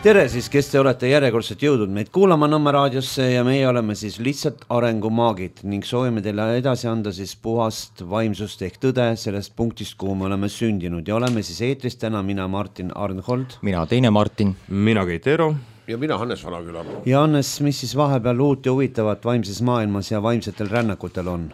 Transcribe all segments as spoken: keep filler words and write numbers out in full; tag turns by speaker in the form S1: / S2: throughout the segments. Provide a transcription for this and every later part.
S1: Tere siis, kes te olete järjekordselt jõudnud meid kuulama Nõmme raadiosse ja meie oleme siis lihtsalt arengumaagid ning soovime teile edasi anda siis puhast vaimsust ehk tõde sellest punktist, kuhu me oleme sündinud ja oleme siis eetris täna mina Martin Arnhold.
S2: Mina teine Martin.
S3: Mina Keit Eero.
S4: Ja mina Hannes Vanaküla.
S1: Ja Hannes, mis siis vahepeal uut ja huvitavat vaimses maailmas ja vaimsetel rännakutel on?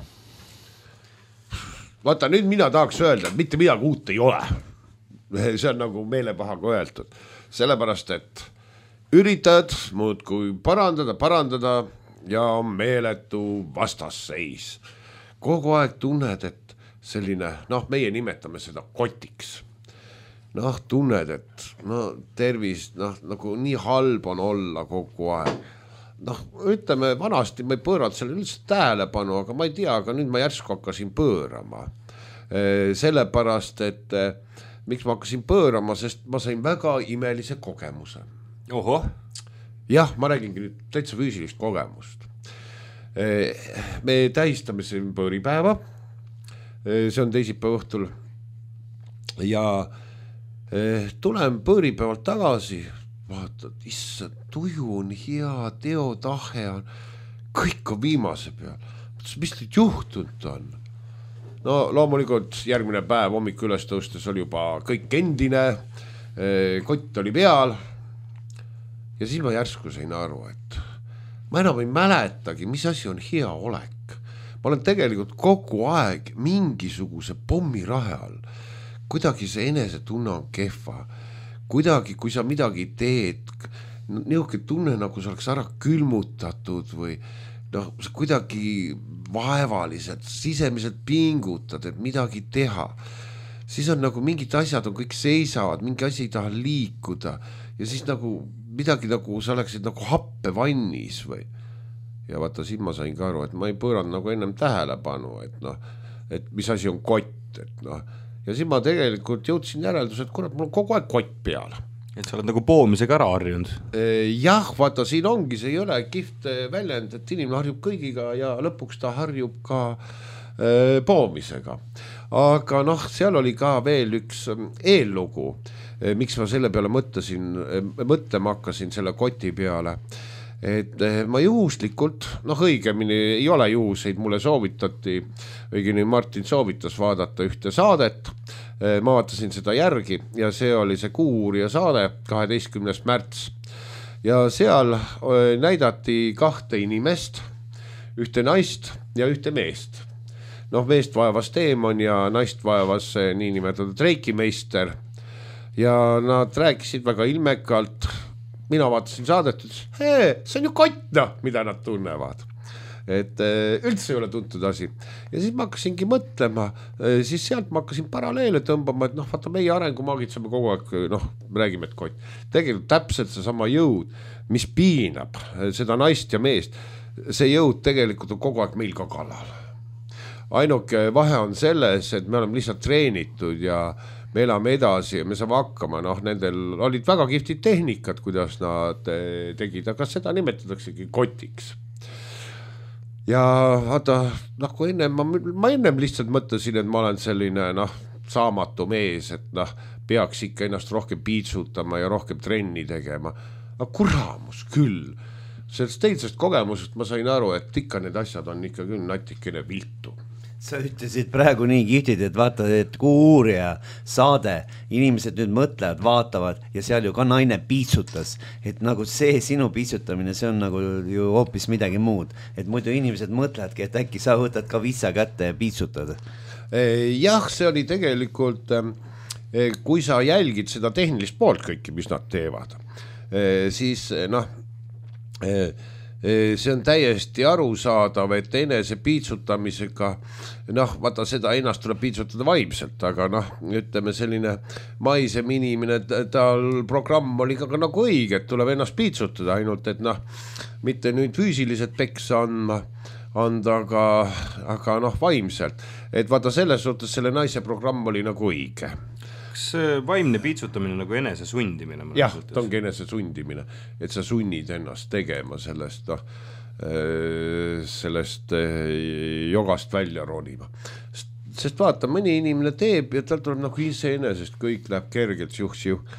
S4: Vaata, nüüd mina tahaks öelda, et mitte midagi uut ei ole. See on nagu meelepahaga öeldud. Sellepärast, et üritad muud kui parandada, parandada ja meeletu vastasseis. Kogu aeg tunned, et selline, noh, meie nimetame seda kotiks. Noh, tunned, et no, tervis, noh, nagu nii halb on olla kogu aeg. Noh, ütleme, vanasti ma ei pööranud selle üldse tähelepanu, aga ma ei tea, aga nüüd ma järsku hakkasin pöörama. Sellepärast, et miks ma hakkasin pöörama, sest ma sain väga imelise kogemuse.
S3: Oho.
S4: Jah, ma räägingi nüüd täitsa füüsilist kogemust. Me tähistame siin pööripäeva. See on teisipäeva õhtul. Ja tulen pööripäevalt tagasi. Vaatad, issand, tuju on hea, teotahe on. Kõik on viimase peal. Mis nüüd juhtunud on? No loomulikult järgmine päev hommik üles tõustes oli juba kõik endine, kott oli peal ja siis ma järsku sain aru, et ma enam ei mäletagi, mis asi on hea olek. Ma olen tegelikult kogu aeg mingisuguse pommirahe all. Kuidagi see enesetunne on kehva. Kuidagi, kui sa midagi teed, niisugune tunne, nagu sa oleks ära külmutatud või noh, kuidagi vaevaliselt, sisemiselt pingutad, et midagi teha. Siis on nagu mingid asjad on kõik seisavad, mingi asi ei taha liikuda ja siis nagu midagi nagu sa oleksid nagu happevannis või. Ja vaata, siin ma sain ka aru, et ma ei pööranud nagu ennem tähelepanu, et noh, et mis asi on kott, et noh. Ja siis ma tegelikult jõudsin järeldus, et kurat, mul on kogu aeg kott peal.
S3: Et sa oled nagu poomisega ära harjunud.
S4: Jah, vaata, siin ongi, see ei ole kiht väljend, et inimene harjub kõigiga ja lõpuks ta harjub ka äh, poomisega. Aga noh, seal oli ka veel üks eellugu, miks ma selle peale mõtlesin, mõtlema hakkasin selle koti peale. Et ma juhuslikult, noh õigemini ei ole juhuseid, mulle soovitati, õigemini Martin soovitas vaadata ühte saadet, ma vaatasin seda järgi ja see oli see Kuuuurija saade kaheteistkümnes märts ja seal näidati kahte inimest, ühte naist ja ühte meest. Noh, meest vaevas teemon ja naist vaevas nii nimetatud reikimeister ja nad rääkisid väga ilmekalt. Mina vaatasin saadet, hei, see on ju kott, mida nad tunnevad. Et üldse ei ole tuntud asi. Ja siis ma hakkasingi mõtlema, siis sealt ma hakkasin paralleele tõmbama, et noh, vaata meie arengumaagid saame kogu aeg, noh, räägime, et kott. Tegelikult täpselt see sama jõud, mis piinab seda naist ja meest, see jõud tegelikult on kogu aeg meil ka kallal. Ainuke vahe on selles, et me oleme lihtsalt treenitud ja me elame edasi ja me saame hakkama, noh, nendel olid väga kihvtid tehnikad, kuidas nad tegid, aga seda nimetataksegi kotiks. Ja vaata, noh, kui ennem, ma, ma ennem lihtsalt mõtlesin, et ma olen selline, noh, saamatu mees, et noh, peaks ikka ennast rohkem piitsutama ja rohkem trenni tegema. Aga kuramus küll. Sellest teisest kogemusest ma sain aru, et ikka need asjad on ikka küll natikene viltu.
S1: Sa ütlesid praegu nii kihtid, et vaata, et Kuuuurija saade, inimesed nüüd mõtlevad, vaatavad ja seal ju ka naine piitsutas, et nagu see sinu piitsutamine, see on nagu ju hoopis midagi muud, et muidu inimesed mõtledki, et äkki sa võtad ka vitsa kätte ja piitsutad.
S4: Jah, see oli tegelikult, kui sa jälgid seda tehnilist poolt kõiki, mis nad teevad, siis noh, see on täiesti arusaadav, et enese piitsutamisega, noh, vaata seda ennast tuleb piitsutada vaimselt, aga noh, ütleme selline maisem inimene, tal programm oli ka nagu õige, et tuleb ennast piitsutada ainult, et noh, mitte nüüd füüsiliselt peksa andma, anda, aga, aga noh, vaimselt. Et vaata selles suhtes selle naise programm oli nagu õige.
S3: Kas vaimne piitsutamine nagu enese sundimine?
S4: Jah, ta ongi enese sundimine, et sa sunnid ennast tegema sellest, noh, sellest jogast välja ronima. Sest vaata, mõni inimene teeb ja tal tuleb nagu iseenesest kõik läheb kergelt juh-juh.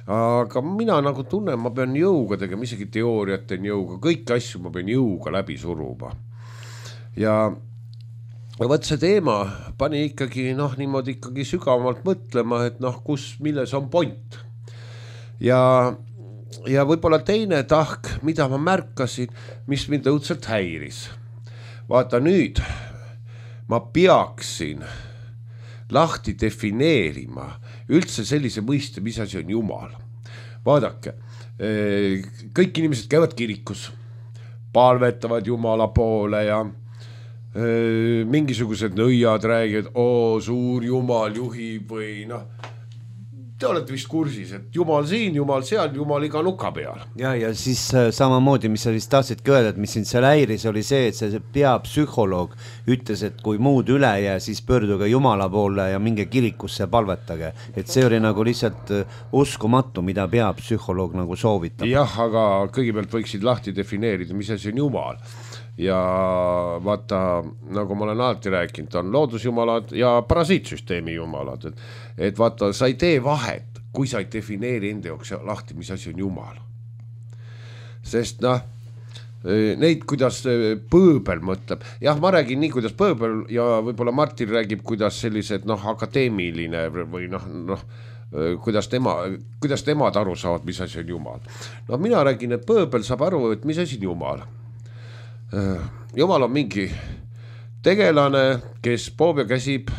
S4: aga mina nagu tunnen, ma pean jõuga tegema, isegi teooriat teen jõuga, kõiki asju ma pean jõuga läbi suruma. Ja, ja võt see teema pani ikkagi noh, niimoodi ikkagi sügavamalt mõtlema, et noh, kus, milles on point. Ja, ja võib-olla teine tahk, mida ma märkasin, mis mind õudselt häiris. Vaata nüüd, ma peaksin lahti defineerima üldse sellise mõiste, mis asi on Jumal. Vaadake, kõik inimesed käivad kirikus, palvetavad Jumala poole ja mingisugused nõiad räägivad, oo, suur Jumal juhib või noh, te olete vist kursis, et Jumal siin, Jumal seal, Jumal iga nuka peal.
S1: Ja, ja siis samamoodi, mis sa vist tahtsidki öelda, et mis sind seal häiris, oli see, et see peapsühholoog ütles, et kui muud üle ja siis pöörduge Jumala poole ja minge kirikusse palvetage. Et see oli nagu lihtsalt uskumatu, mida peapsühholoog nagu soovitab.
S4: Jah, aga kõigepealt võiksid lahti defineerida, mis asi on Jumal. Ja vaata, nagu ma olen alati rääkinud, on loodusjumalad ja parasiitsüsteemi jumalad. Et, et vaata, sa ei tee vahet, kui sa ei defineeri enda jookse lahti, mis asi on Jumal. Sest noh, neid, kuidas Põõbel mõtleb. Jah, ma räägin nii, kuidas Põõbel ja võib-olla Martin räägib, kuidas sellised noh, akadeemiline või noh, noh, kuidas tema, kuidas temad aru saavad, mis asi on Jumal. No mina räägin, et Põõbel saab aru, et mis asi on Jumal. Jumal on mingi tegelane, kes poob ja käsib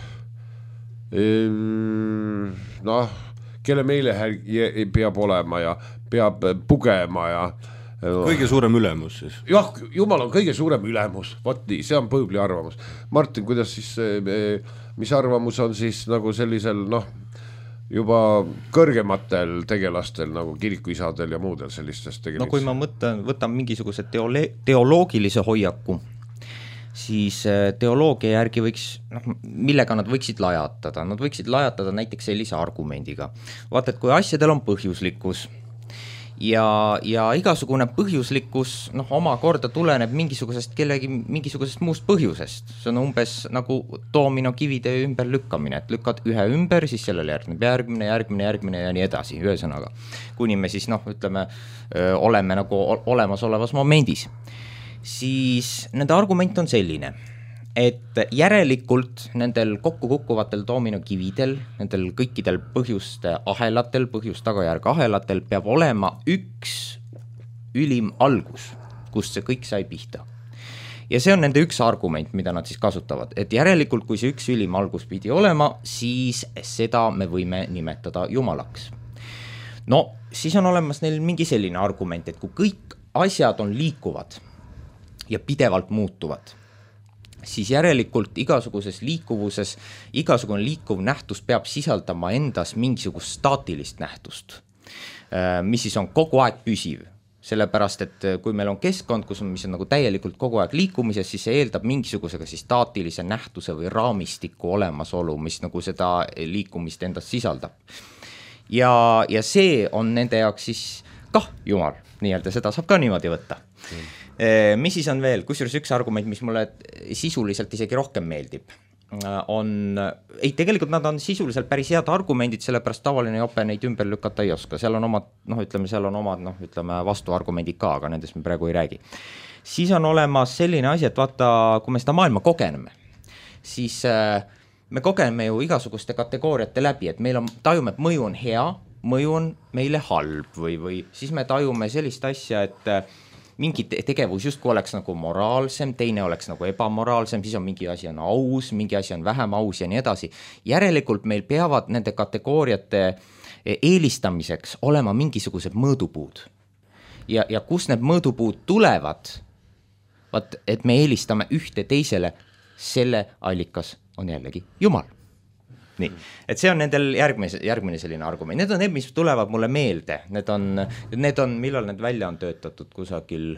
S4: noh, kelle meile peab olema ja peab pugema ja
S3: kõige suurem ülemus siis.
S4: Jah, Jumal on kõige suurem ülemus, vot nii, see on Põõbli arvamus. Martin, kuidas siis, mis arvamus on siis nagu sellisel noh, juba kõrgematel tegelastel nagu kirikuisadel ja muudel sellistest tegelis.
S2: No kui ma mõtlen, võtan mingisuguse teole, teoloogilise hoiaku, siis teoloogia järgi võiks, noh, millega nad võiksid lajatada? Nad võiksid lajatada näiteks sellise argumendiga. Vaata, et kui asjadel on põhjuslikkus ja, ja igasugune põhjuslikkus noh, omakorda tuleneb mingisugusest kellegi mingisugusest muust põhjusest. See on umbes nagu doomino kivide ümber lükkamine, et lükkad ühe ümber, siis sellele järgneb järgmine, järgmine, järgmine ja nii edasi, ühesõnaga. Kuni me siis noh, ütleme, öö, oleme nagu olemasolevas momendis. Siis nende argument on selline, et järelikult nendel kokkukukkuvatel doomino kividel, nendel kõikidel põhjuste ahelatel, põhjust tagajärg ahelatel peab olema üks ülim algus, kust see kõik sai pihta. Ja see on nende üks argument, mida nad siis kasutavad, et järelikult kui see üks ülim algus pidi olema, siis seda me võime nimetada Jumalaks. No siis on olemas neil mingi selline argument, et kui kõik asjad on liikuvad ja pidevalt muutuvad, siis järelikult igasuguses liikuvuses, igasugune liikuv nähtus peab sisaldama endas mingisugust staatilist nähtust, mis siis on kogu aeg püsiv. Sellepärast, et kui meil on keskkond, kus on, mis on nagu täielikult kogu aeg liikumises, siis see eeldab mingisugusega siis staatilise nähtuse või raamistiku olemasolu, mis nagu seda liikumist endast sisaldab. Ja, ja see on nende jaoks siis kah Jumal, nii-öelda seda saab ka niimoodi võtta. Mm. Mis siis on veel, kusjuures üks argument, mis mulle sisuliselt isegi rohkem meeldib, on, ei tegelikult nad on sisuliselt päris head argumendid, sellepärast tavaline jope neid ümber lükata ei oska, seal on omad, noh ütleme, seal on omad, noh ütleme vastuargumendid ka, aga nendest me praegu ei räägi. Siis on olemas selline asi, et vaata, kui me seda maailma kogeneme, siis me kogeneme ju igasuguste kategooriate läbi, et meil on, tajume, et mõju on hea, mõju on meile halb või, või siis me tajume sellist asja, et mingi tegevus justkui oleks nagu moraalsem, teine oleks nagu ebamoraalsem, siis on mingi asi on aus, mingi asi on vähem aus ja nii edasi. Järelikult meil peavad nende kategooriate eelistamiseks olema mingisugused mõõdupuud. Ja, ja kus need mõõdupuud tulevad, vaat, et me eelistame ühte teisele, selle allikas on jällegi Jumal. Nii, et see on nendel järgmine, järgmine selline argument. Need on need, mis tulevad mulle meelde. Need on, need on, millal need välja on töötatud kusagil,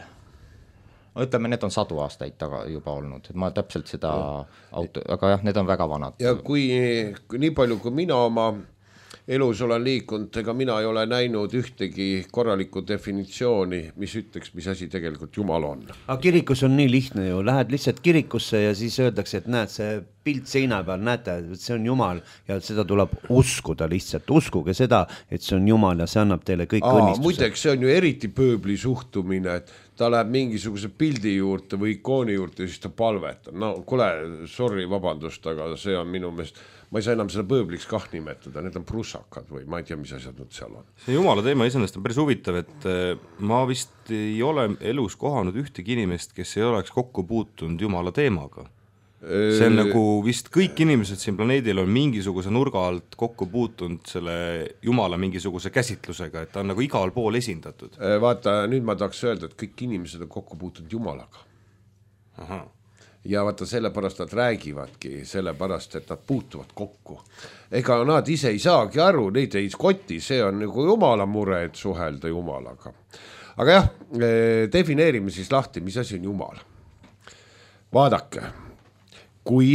S2: ütleme, need on sadu aastaid taga juba olnud. Ma täpselt seda auto, aga jah, need on väga vanad.
S4: Ja kui, kui nii palju, kui mina oma elus olen liikunud, ega mina ei ole näinud ühtegi korralikku definitsiooni, mis ütleks, mis asi tegelikult Jumal on.
S1: Aga kirikus on nii lihtne ju, lähed lihtsalt kirikusse ja siis öeldakse, et näed, see pilt seina peal, näete, see on Jumal ja seda tuleb uskuda lihtsalt, uskuge seda, et see on Jumal ja see annab teile kõik
S4: Aa,
S1: õnnistuse.
S4: muideks see on ju eriti pööbli suhtumine, et ta läheb mingisuguse pildi juurde või ikooni juurde ja siis ta palvetab. No kuule, sorry, vabandust, aga see on minu meelest, ma ei saa enam seda pööbliks kah nimetada, need on prussakad või ma ei tea, mis asjad nüüd seal on.
S3: See Jumala teema iseenesest on päris huvitav, et ma vist ei ole elus kohanud ühtegi inimest, kes ei oleks kokku puutunud Jumala teemaga. See on nagu vist kõik inimesed siin planeedil on mingisuguse nurga alt kokku puutunud selle Jumala mingisuguse käsitlusega, et ta on nagu igal pool esindatud.
S4: Vaata, nüüd ma tahaks öelda, et kõik inimesed on kokku puutunud Jumalaga.
S3: Aha.
S4: Ja vaata, sellepärast nad räägivadki, sellepärast, et nad puutuvad kokku. Ega nad ise ei saagi aru, neid ei koti, see on nagu Jumala mure, et suhelda Jumalaga. Aga jah, defineerime siis lahti, mis asi on Jumal. Vaadake, kui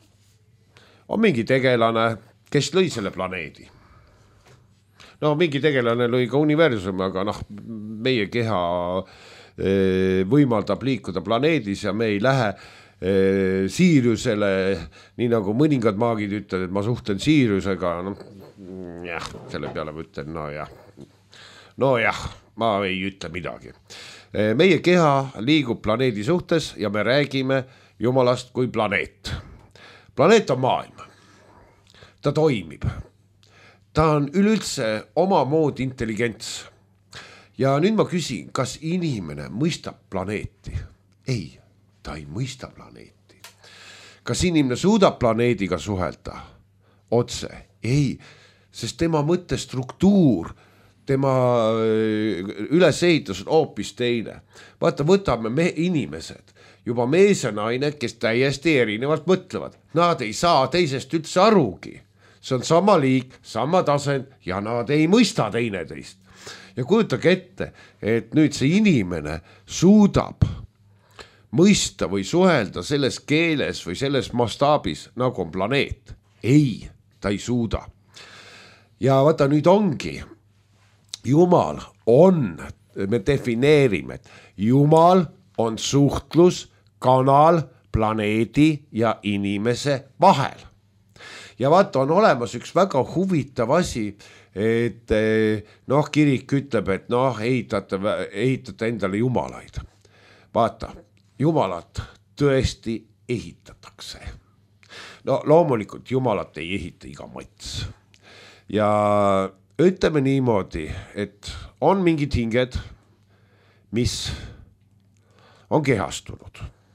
S4: on mingi tegelane, kes lõi selle planeedi. No mingi tegelane lõi ka universumi, aga noh, meie keha võimaldab liikuda planeedis ja me ei lähe Siiriusele, nii nagu mõningad maagid ütlevad, et ma suhtlen Siiriusega, no jah, selle peale ma ütlen, no jah, no jah, ma ei ütle midagi. Meie keha liigub planeedi suhtes ja me räägime Jumalast kui planeet. Planeet on maailm. Ta toimib. Ta on üleüldse omamoodi intelligents. Ja nüüd ma küsin, kas inimene mõistab planeeti? Ei, ta ei mõista planeeti. Kas inimene suudab planeediga suhelda? Otse? Ei, sest tema mõttestruktuur, tema ülesehitus on hoopis teine. Vaata, võtame me inimesed. Juba mees ja naine, kes täiesti erinevalt mõtlevad. Nad ei saa teisest üldse arugi. See on sama liik, sama tasand ja nad ei mõista teineteist. Ja kujutage ette, et nüüd see inimene suudab mõista või suhelda selles keeles või selles mastaabis, nagu on planeet. Ei, ta ei suuda. Ja vaata, nüüd ongi. Jumal on, me defineerime, et Jumal on suhtlus kanal planeedi ja inimese vahel. Ja vaata, on olemas üks väga huvitav asi, et noh, kirik ütleb, et noh, ehitate, ehitate endale jumalaid. Vaata, jumalat tõesti ehitatakse. No loomulikult jumalat ei ehita iga mats. Ja ütleme niimoodi, et on mingid hinged, mis on kehastunud.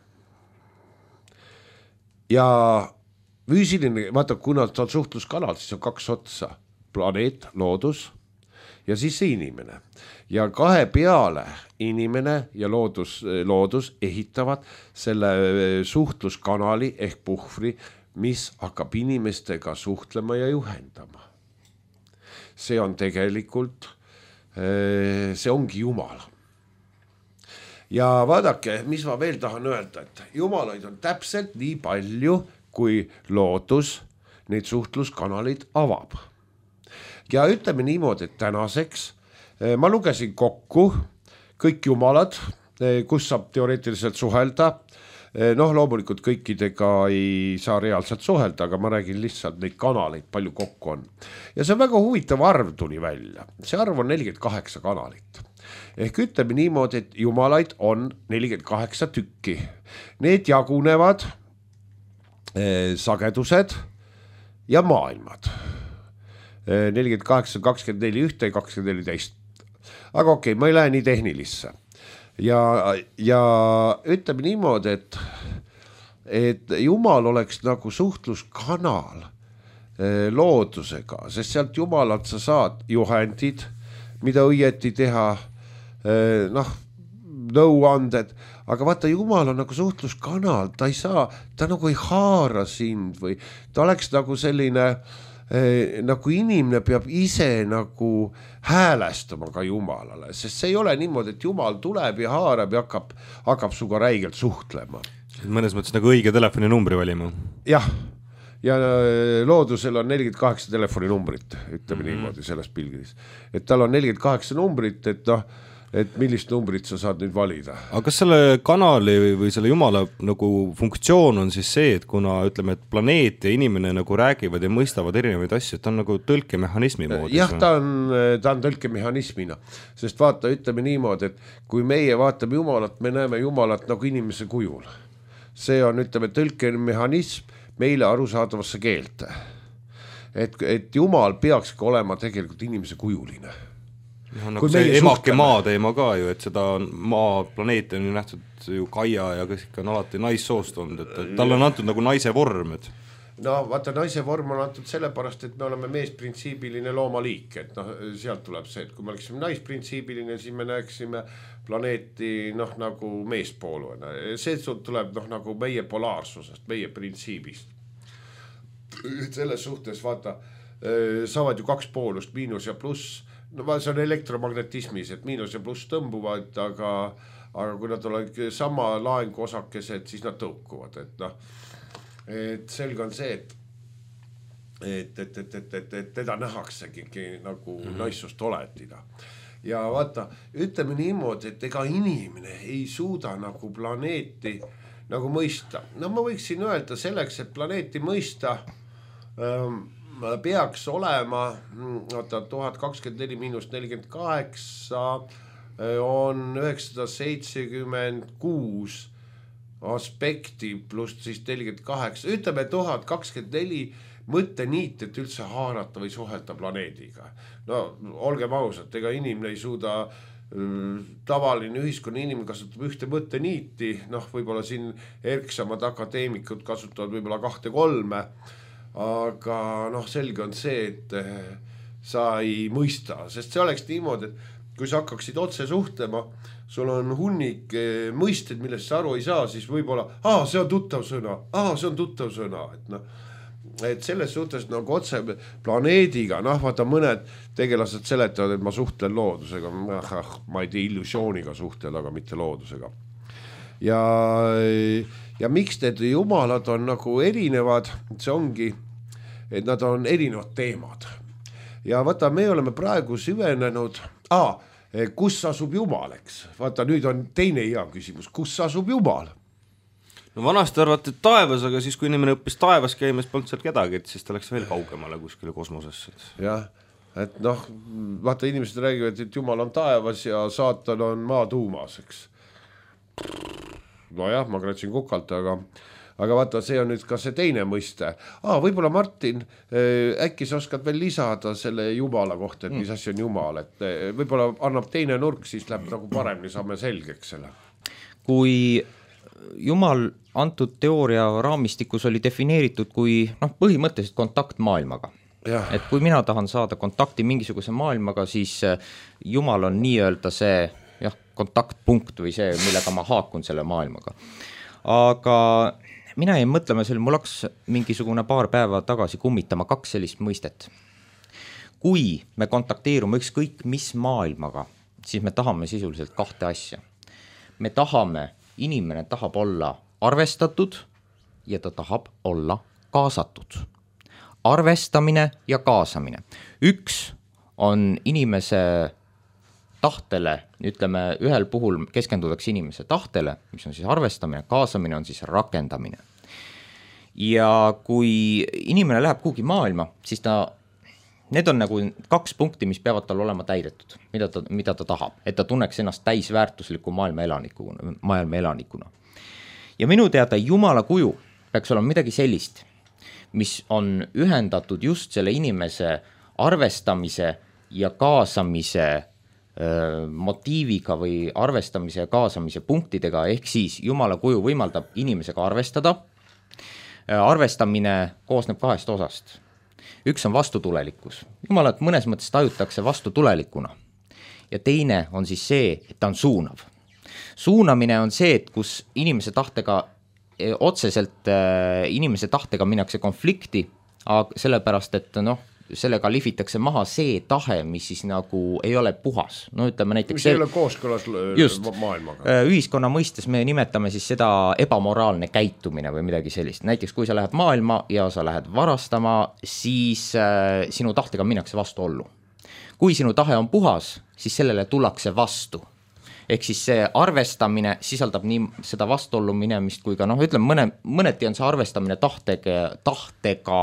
S4: Ja füüsiline, vaata, kuna ta on suhtluskanal, siis on kaks otsa. Planeet, loodus ja siis see inimene. Ja kahe peale inimene ja loodus, loodus ehitavad selle suhtluskanali ehk puhvri, mis hakkab inimestega suhtlema ja juhendama. See on tegelikult, see ongi Jumal. Ja vaadake, mis ma veel tahan öelda, et jumalaid on täpselt nii palju, kui loodus neid suhtluskanalid avab. Ja ütleme niimoodi, et tänaseks ma lugesin kokku kõik jumalad, kus saab teoreetiliselt suhelda. Noh, loomulikult kõikidega ei saa reaalselt suhelda, aga ma räägin lihtsalt neid kanaleid, palju kokku on. Ja see on väga huvitav arv tuli välja. See arv on nelikümmend kaheksa kanalit. Ehk ütleme niimoodi, et jumalaid on nelikümmend kaheksa tükki. Need jagunevad eh, sagedused ja maailmad. Eh, nelikümmend kaheksa, kakskümmend neli ühte ja kakskümmend neli teist. Aga okei, ma ei lähe nii tehnilisse. Ja, ja ütleme niimoodi, et, et Jumal oleks nagu suhtluskanal eh, loodusega, sest sealt Jumalalt sa saad juhendid, mida õieti teha, eh, noh, nõuanded, aga vaata, Jumal on nagu suhtluskanal, ta ei saa, ta nagu ei haara sind või ta oleks nagu selline, eh, nagu inimene peab ise nagu häälestama ka Jumalale, sest see ei ole niimoodi, et Jumal tuleb ja haarab ja hakkab, hakkab suga räigelt suhtlema.
S3: Mõnes mõttes nagu õige telefoninumbri valima.
S4: Jah, ja loodusel on nelikümmend kaheksa telefoninumbrit, ütleme mm-hmm. niimoodi selles pilgris. Et tal on nelikümmend kaheksa numbrit, et noh, et millist numbrit sa saad nüüd valida.
S3: aga kas selle kanali või, või selle jumala nagu funktsioon on siis see, et kuna ütleme, et planeet ja inimene nagu räägivad ja mõistavad erinevaid asju, et ta on nagu tõlkemehhanismi moodi?
S4: jah, ta on, ta on tõlkemehhanismina, sest vaata, ütleme niimoodi, et kui meie vaatame jumalat, me näeme jumalat nagu inimese kujul. See on, ütleme, tõlkemehhanism meile arusaadavasse keelte. Et, et jumal peakski olema tegelikult inimese kujuline.
S3: No, nagu see emake maa teema ka ju, et seda maa planeet on ju nähtud ju Kaia ja kes ikka on alati naissoost olnud, et tal on antud nagu naise vorm, et
S4: no vaata, naise vorm on antud sellepärast, et me oleme meesprintsiibiline loomaliik, et noh, sealt tuleb see, et kui me oleksime naisprintsiibiline, siis me näeksime planeeti noh, nagu meespooluna. See tuleb noh, nagu meie polaarsusest, meie printsiibist. Selles suhtes vaata, saavad ju kaks poolust, miinus ja pluss, no see on elektromagnetismis, et miinus ja pluss tõmbuvad, aga, aga kui nad olevad sama laengu osakesed, siis nad tõukuvad, et noh, et selge on see, et et, et, et, et, et, et teda nähaksegi nagu mm-hmm. naissust oletina. Ja vaata, ütleme niimoodi, et ega inimene ei suuda nagu planeeti nagu mõista. No ma võiksin öelda selleks, et planeeti mõista ähm, peaks olema vaata, tuhat kakskümmend neli miinus nelikümmend kaheksa on üheksasada seitsekümmend kuus aspekti pluss siis nelikümmend kaheksa, ütleme tuhat kakskümmend neli mõtteniit, et üldse haarata või suhelda planeediga. No olgem ausad, ega inimene ei suuda, tavaline ühiskonna inimene kasutab ühte mõtteniiti, noh võib-olla siin erksamad akadeemikud kasutavad võib-olla kahte kolme, aga noh selge on see, et sa ei mõista, sest see oleks niimoodi, et kui sa hakkaksid otse suhtlema, sul on hunnik mõisted, millest sa aru ei saa, siis võib-olla, aa, see on tuttav sõna, aa, see on tuttav sõna, et noh, et selles suhtes nagu otse planeediga, noh, vaata mõned tegelased seletavad, et ma suhtlen loodusega, ma ei tea, illusiooniga suhtled, aga mitte loodusega. Ja, ja miks need jumalad on nagu erinevad, see ongi, et nad on erinevad teemad. Ja vaata, me oleme praegu süvenenud, aa, kus asub Jumal, eks? Vaata, nüüd on teine hea küsimus, kus asub Jumal?
S3: No vanasti arvati taevas, aga siis kui inimene õppis taevas käimas, polnud seal kedagi, et siis ta läks veel kaugemale kuskile kosmosesse.
S4: Jah, et noh, vaata, inimesed räägivad, et Jumal on taevas ja saatan on maa tuumas, eks. No jah, ma kratsin kukalt, aga aga vaata, see on nüüd ka see teine mõiste. Aa, võib-olla Martin, äkki sa oskad veel lisada selle Jumala kohta, et mis asi on Jumal, et võib-olla annab teine nurk, siis läheb nagu paremini, saame selgeks selle.
S2: Kui Jumal antud teooria raamistikus oli defineeritud kui noh, põhimõtteliselt kontakt maailmaga. Ja. Et kui mina tahan saada kontakti mingisuguse maailmaga, siis Jumal on nii-öelda see jah, kontaktpunkt või see, millega ma haakun selle maailmaga. Aga mina ei mõtlema selle, mul hakkas mingisugune paar päeva tagasi kummitama kaks sellist mõistet. Kui me kontakteerume ükskõik mis maailmaga, siis me tahame sisuliselt kahte asja. Me tahame, inimene tahab olla arvestatud ja ta tahab olla kaasatud. Arvestamine ja kaasamine. Üks on inimese tahtele, ütleme, ühel puhul keskendutakse inimese tahtele, mis on siis arvestamine, kaasamine on siis rakendamine. Ja kui inimene läheb kuhugi maailma, siis ta, need on nagu kaks punkti, mis peavad tal olema täidetud, mida ta, mida ta tahab, et ta tunneks ennast täisväärtusliku maailma elanikuna, maailma elanikuna. Ja minu teada Jumala kuju peaks olema midagi sellist, mis on ühendatud just selle inimese arvestamise ja kaasamise motiiviga või arvestamise ja kaasamise punktidega, ehk siis Jumala kuju võimaldab inimesega arvestada. Arvestamine koosneb kahest osast. Üks on vastutulelikkus. Jumalat mõnes mõttes tajutakse vastutulelikuna. Ja teine on siis see, et ta on suunav. Suunamine on see, et kus inimese tahtega, otseselt inimese tahtega minnakse konflikti, sellepärast, et noh, sellega lifitakse maha see tahe, mis siis nagu ei ole puhas. No ütleme näiteks
S4: mis ei ole kooskõlas just, maailmaga.
S2: Ühiskonna mõistes me nimetame siis seda ebamoraalne käitumine või midagi sellist. Näiteks kui sa lähed maailma ja sa lähed varastama, siis äh, sinu tahtega minnakse vastu ollu. Kui sinu tahe on puhas, siis sellele tullakse vastu. ehk siis see arvestamine sisaldab nii seda vastuollu minemist kui ka noh, ütleme mõne, mõneti on see arvestamine tahtega, tahtega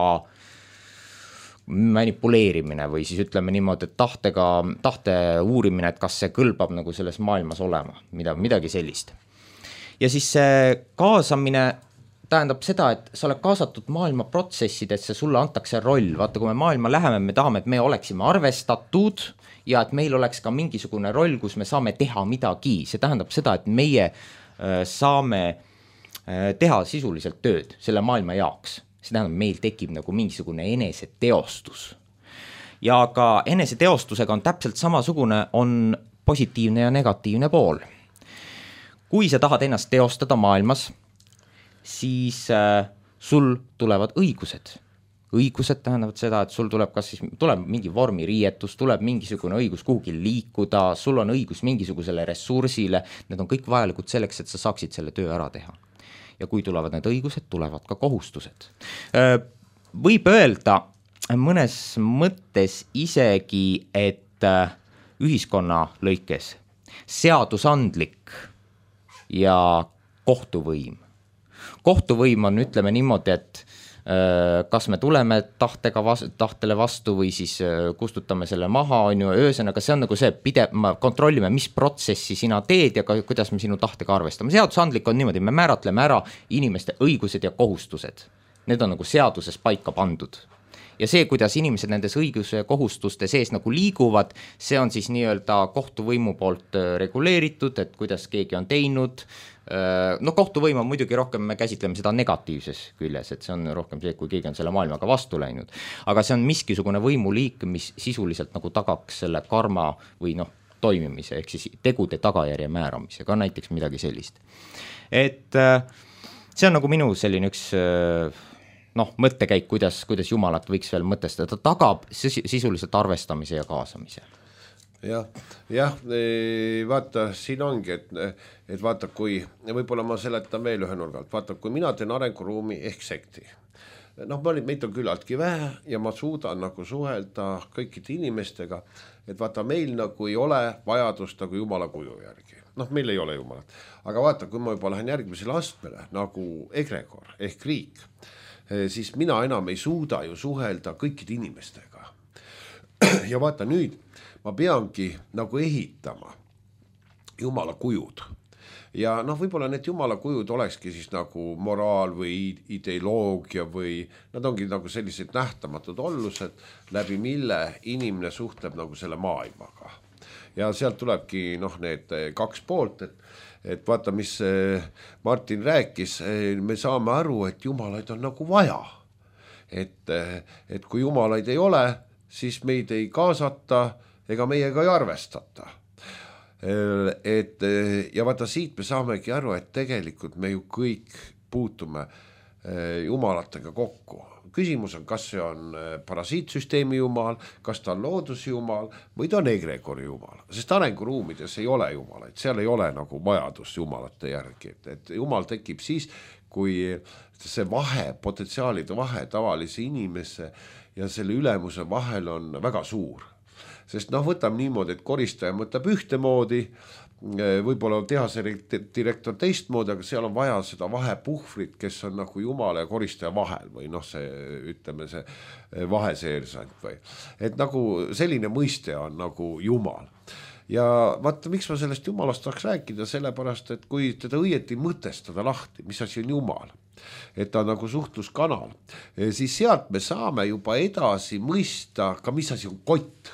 S2: manipuleerimine või siis ütleme niimoodi, et tahtega, tahte uurimine, et kas see kõlbab nagu selles maailmas olema, mida, midagi sellist. Ja siis see kaasamine tähendab seda, et sa oled kaasatud maailma protsessidesse, sulle antakse roll, vaata kui me maailma läheme, me tahame, et me oleksime arvestatud ja et meil oleks ka mingisugune roll, kus me saame teha midagi, see tähendab seda, et meie äh, saame äh, teha sisuliselt tööd selle maailma jaoks. See tähendab, meil tekib nagu mingisugune eneseteostus. Ja ka eneseteostusega on täpselt samasugune, on positiivne ja negatiivne pool. Kui sa tahad ennast teostada maailmas, siis äh, sul tulevad õigused. Õigused tähendavad seda, et sul tuleb kas siis tuleb mingi vormiriietus, tuleb mingisugune õigus kuhugi liikuda, sul on õigus mingisugusele ressursile, need on kõik vajalikud selleks, et sa saaksid selle töö ära teha. Ja kui tulevad need õigused, tulevad ka kohustused. Võib öelda mõnes mõttes isegi, et ühiskonna lõikes seadusandlik ja kohtuvõim. Kohtuvõim on, ütleme niimoodi, et kas me tuleme tahtega vas, tahtele vastu või siis kustutame selle maha, on ju, öösõnaga, see on nagu see pidev, me kontrollime, mis protsessi sina teed ja ka, kuidas me sinu tahtega arvestame. Seadusandlik on niimoodi, me määratleme ära inimeste õigused ja kohustused. Need on nagu seaduses paika pandud. Ja see, kuidas inimesed nendes õiguse ja kohustuste sees nagu liiguvad, see on siis nii-öelda kohtuvõimu poolt reguleeritud, et kuidas keegi on teinud. No kohtuvõim on muidugi rohkem, me käsitleme seda negatiivses küljes, et see on rohkem see, kui keegi on selle maailmaga vastu läinud. Aga see on miskisugune võimuliik, mis sisuliselt nagu tagaks selle karma või noh, toimimise, ehk siis tegude tagajärje määramise, ka näiteks midagi sellist. Et see on nagu minu selline üks noh, mõttekäik, kuidas, kuidas Jumalat võiks veel mõtestada, ta tagab sisuliselt arvestamise ja kaasamise.
S4: jah, jah, vaata, siin ongi, et, et vaata, kui, võib-olla ma seletan veel ühe nurgalt, vaata, kui mina teen arenguruumi ehk sekti, noh, ma olin, meid on küllaltki vähe ja ma suudan nagu suhelda kõikide inimestega, et vaata, meil nagu ei ole vajadust nagu Jumala kuju järgi, noh, meil ei ole Jumalat, aga vaata, kui ma juba lähen järgmisele astmele nagu egregor ehk riik, siis mina enam ei suuda ju suhelda kõikide inimestega ja vaata nüüd, ma peangi nagu ehitama Jumala kujud ja noh, võib-olla need Jumala kujud olekski siis nagu moraal või ideoloogia või nad ongi nagu sellised nähtamatud ollused, läbi mille inimene suhtleb nagu selle maailmaga ja sealt tulebki noh, need kaks poolt, et et vaata, mis Martin rääkis, me saame aru, et Jumalaid on nagu vaja, et, et kui Jumalaid ei ole, siis meid ei kaasata ega meiega ei arvestata. Et, ja vaata, siit me saamegi aru, et tegelikult me ju kõik puutume jumalatega kokku. Küsimus on, kas see on parasiitsüsteemi jumal, kas ta on loodusjumal või ta on egregori jumal, sest arenguruumides ei ole jumalaid, seal ei ole nagu vajadust jumalate järgi, et, et jumal tekib siis, kui see vahe, potentsiaalide vahe tavalise inimese ja selle ülemuse vahel on väga suur. Sest noh, võtame niimoodi, et koristaja mõtleb ühtemoodi, võib-olla tehase direktor teistmoodi, aga seal on vaja seda vahepuhvrit, kes on nagu Jumala ja koristaja vahel või noh, see ütleme see vaheseersant või. Et nagu selline mõiste on nagu Jumal. Ja vaata, miks ma sellest Jumalast tahaks rääkida, sellepärast, et kui teda õieti mõtestada lahti, mis asi on Jumal, et ta on nagu suhtluskanal, siis sealt me saame juba edasi mõista ka, mis asi on kott.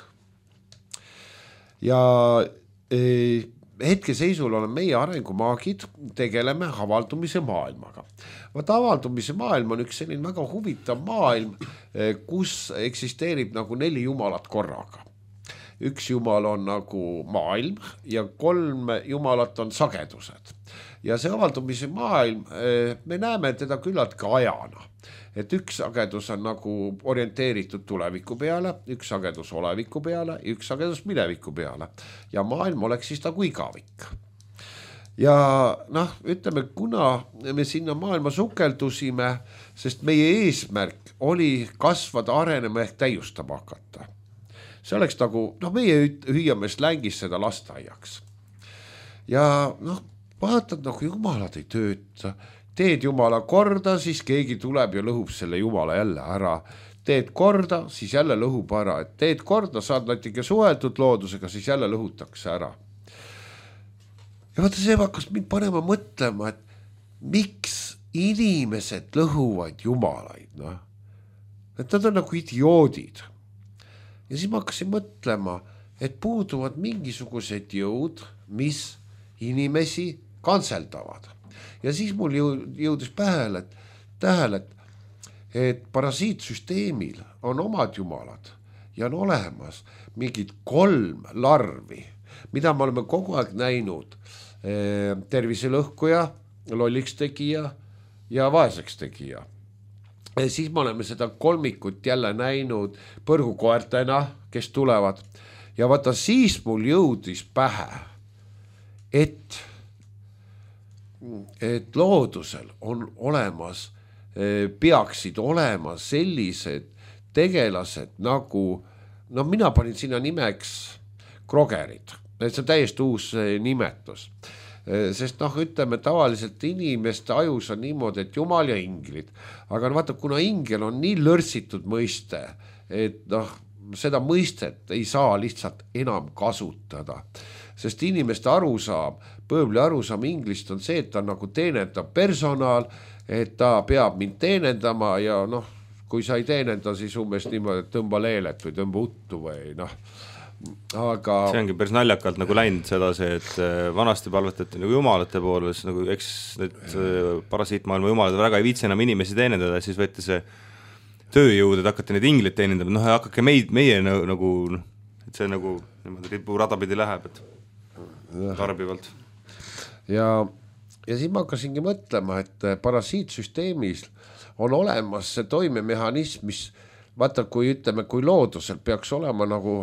S4: Ja e, hetkeseisul on meie arengumaagid, tegeleme avaldumise maailmaga. Vaata, avaldumise maailm on üks selline väga huvitav maailm, kus eksisteerib nagu neli jumalat korraga. Üks jumal on nagu maailm ja kolm jumalat on sagedused. Ja see avaldumise maailm, me näeme teda küllalt ka ajana. Et üks sagedus on nagu orienteeritud tuleviku peale, üks sagedus oleviku peale, üks sagedus mineviku peale. Ja maailm oleks siis nagu igavik. Ja noh, ütleme, kuna me sinna maailma sukeldusime, sest meie eesmärk oli kasvada, arenema ehk täiustama hakata. See oleks nagu, noh, meie hüüame slängis seda lasteaiaks. ja noh, vaatad nagu jumalad ei tööta, teed jumala korda, siis keegi tuleb ja lõhub selle jumala jälle ära, teed korda, siis jälle lõhub ära, et teed korda, saad natuke suheldud loodusega, siis jälle lõhutakse ära. Ja vaata, see hakkas mind panema mõtlema, et miks inimesed lõhuvad jumalaid, noh, et nad on nagu idioodid. Ja siis ma hakkasin mõtlema, et puuduvad mingisugused jõud, mis inimesi kantseldavad. Ja siis mul jõudis pähele, et, tähele, et, et parasiitsüsteemil on omad jumalad ja on olemas mingid kolm larvi, mida me oleme kogu aeg näinud, eh, terviselõhkuja, lolliks tegija ja vaeseks tegija. Ja siis me oleme seda kolmikut jälle näinud põrgukoertena, kes tulevad. Ja vaata, siis mul jõudis pähe, et, et loodusel on olemas, peaksid olema sellised tegelased nagu, no mina panin sinna nimeks krogerid, et see on täiesti uus nimetus. Sest noh, ütleme tavaliselt inimeste ajus on niimoodi, et jumal ja inglid, aga vaata, kuna ingel on nii lõrsitud mõiste, et noh, seda mõistet ei saa lihtsalt enam kasutada, sest inimeste arusaam, pööbli arusaam inglist on see, et ta nagu teenendab personal, et ta peab mind teenendama ja noh, kui sa ei teenenda, siis umbes niimoodi, et tõmba leelet või tõmba uttu või noh, aga
S3: see ongi päris naljakalt nagu läinud sedasi, et vanasti palvetati nagu jumalate poole, siis nagu eks need parasiitmaailma jumalad väga ei viitsi enam inimesi teenendada, siis võeti see tööjõud, et hakati neid ingleid teenindama, noh hakake meid, meie nagu, et see nagu niimoodi ripu radapidi läheb, et tarbivalt.
S4: Ja, ja siis ma hakkasingi mõtlema, et parasiitsüsteemis on olemas see toimemehhanism, mis vaata, kui ütleme, kui loodusel peaks olema nagu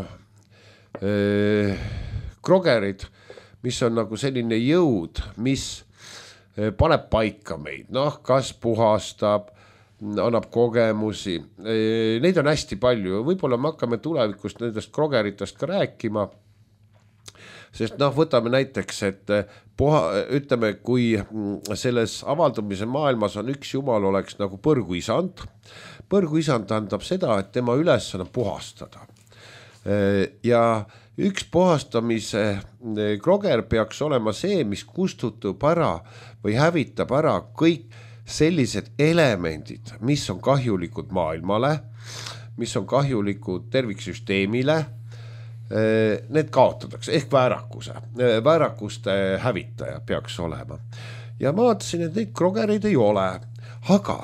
S4: krogerid, mis on nagu selline jõud, mis paneb paika meid, noh, kas puhastab, annab kogemusi, neid on hästi palju, võib-olla me hakkame tulevikust nendest krogeritest ka rääkima, sest noh, võtame näiteks, et puha, ütleme, kui selles avaldumise maailmas on üks jumal oleks nagu põrguisand, põrguisand tähendab seda, et tema ülesanne on puhastada. Ja üks puhastamise kroger peaks olema see, mis kustutub ära või hävitab ära kõik sellised elemendid, mis on kahjulikud maailmale, mis on kahjulikud terviksüsteemile, need kaotatakse, ehk väärakuse, väärakuste hävitaja peaks olema. Ja ma vaatasin, et neid krogereid ei ole, aga,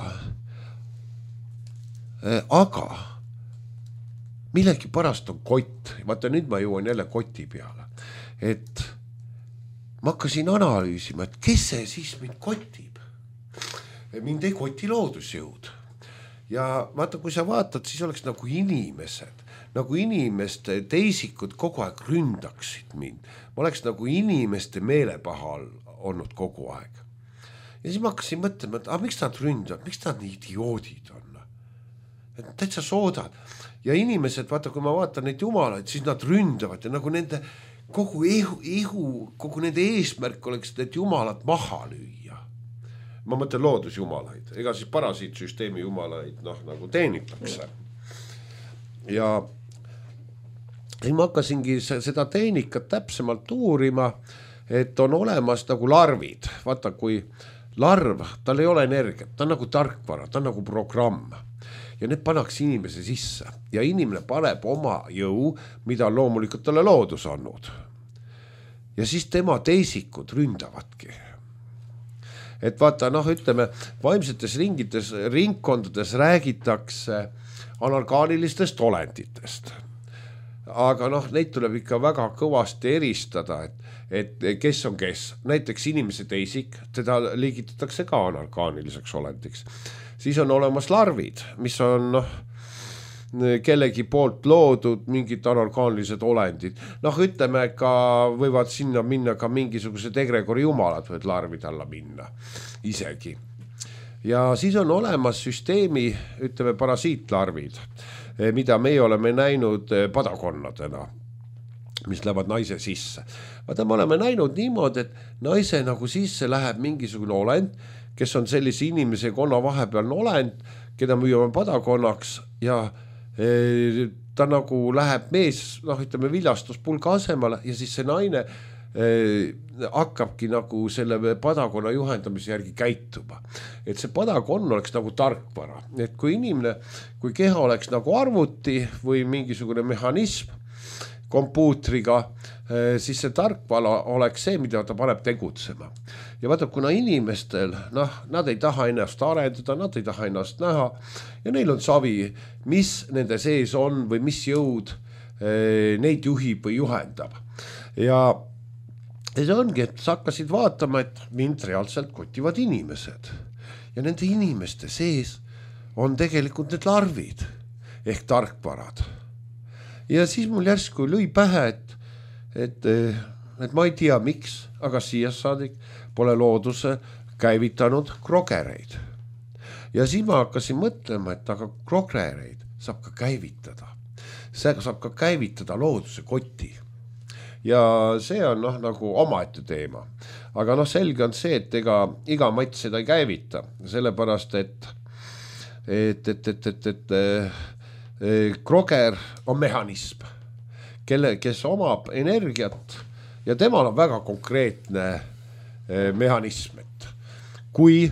S4: aga, millegi pärast on kott, vaata nüüd ma jõuan jälle koti peale, et ma hakkasin analüüsima, et kes see siis mind kotib. Mind ei koti loodusjõud. Ja vaata, kui sa vaatad, siis oleks nagu inimesed, nagu inimeste teisikud kogu aeg ründaksid mind. Ma oleks nagu inimeste meelepaha olnud kogu aeg. Ja siis ma hakkasin mõtlema, et ah, miks nad ründavad, miks nad nii idioodid on. Et täitsa soodad. Ja inimesed, vaata, kui ma vaatan neid jumalaid, siis nad ründavad ja nagu nende kogu ihu, ihu kogu nende eesmärk oleks, et jumalad maha lüüa. Ma mõtlen loodusjumalaid, ega siis parasiitsüsteemi jumalaid noh, nagu teenitakse. Ja ma hakkasingi seda teenikat täpsemalt uurima, et on olemas nagu larvid. Vaata, kui larv, tal ei ole energiat, ta on nagu tarkvara, ta on nagu programm. Ja need pannakse inimese sisse ja inimene paneb oma jõu, mida loomulikult talle loodus annud. Ja siis tema teisikud ründavadki. Et vaata, noh, ütleme, vaimsetes ringites, ringkondades räägitakse anorgaanilistest olenditest. Aga noh, neid tuleb ikka väga kõvasti eristada, et, et kes on kes. Näiteks inimese teisik, teda liigitatakse ka anorgaaniliseks olendiks. Siis on olemas larvid, mis on noh, kellegi poolt loodud mingid anorgaanilised olendid. Noh, ütleme ka, võivad sinna minna ka mingisugused egregori jumalad, võid larvid alla minna isegi. Ja siis on olemas süsteemi, ütleme, parasiitlarvid, mida meie oleme näinud padakonnadena, mis lähevad naise sisse. vaata, me oleme näinud niimoodi, et naise nagu sisse läheb mingisugune olend, kes on sellise inimese ja konna vahepealne olend, keda müüame padakonnaks ja e, ta nagu läheb mees, noh ütleme viljastuspulga asemale ja siis see naine Eh, hakkabki nagu selle padakonna juhendamise järgi käituma. Et see padakon oleks nagu tarkvara. Et kui inimene, kui keha oleks nagu arvuti või mingisugune mehhanism kompuutriga, eh, siis see tarkvara oleks see, mida ta paneb tegutsema. Ja vaata, kuna inimestel, noh, nad ei taha ennast arendada, nad ei taha ennast näha ja neil on savi, mis nende sees on või mis jõud eh, neid juhib või juhendab. Ja Ja see ongi, et sa hakkasid vaatama, et mind reaalselt kotivad inimesed ja nende inimeste sees on tegelikult need larvid ehk tarkvarad. Ja siis mul järsku lõi pähe, et, et, et ma ei tea miks, aga siia saadik pole looduse käivitanud krogereid. Ja siis ma hakkasin mõtlema, et aga krogereid saab ka käivitada. See saab ka käivitada looduse koti. Ja see on noh, nagu omaette teema. Aga noh, selge on see, et ega iga mats seda ei käivita, sellepärast, et, et, et, et, et, et, et kroger on mehhanism, kelle, kes omab energiat ja temal on väga konkreetne mehhanism, et kui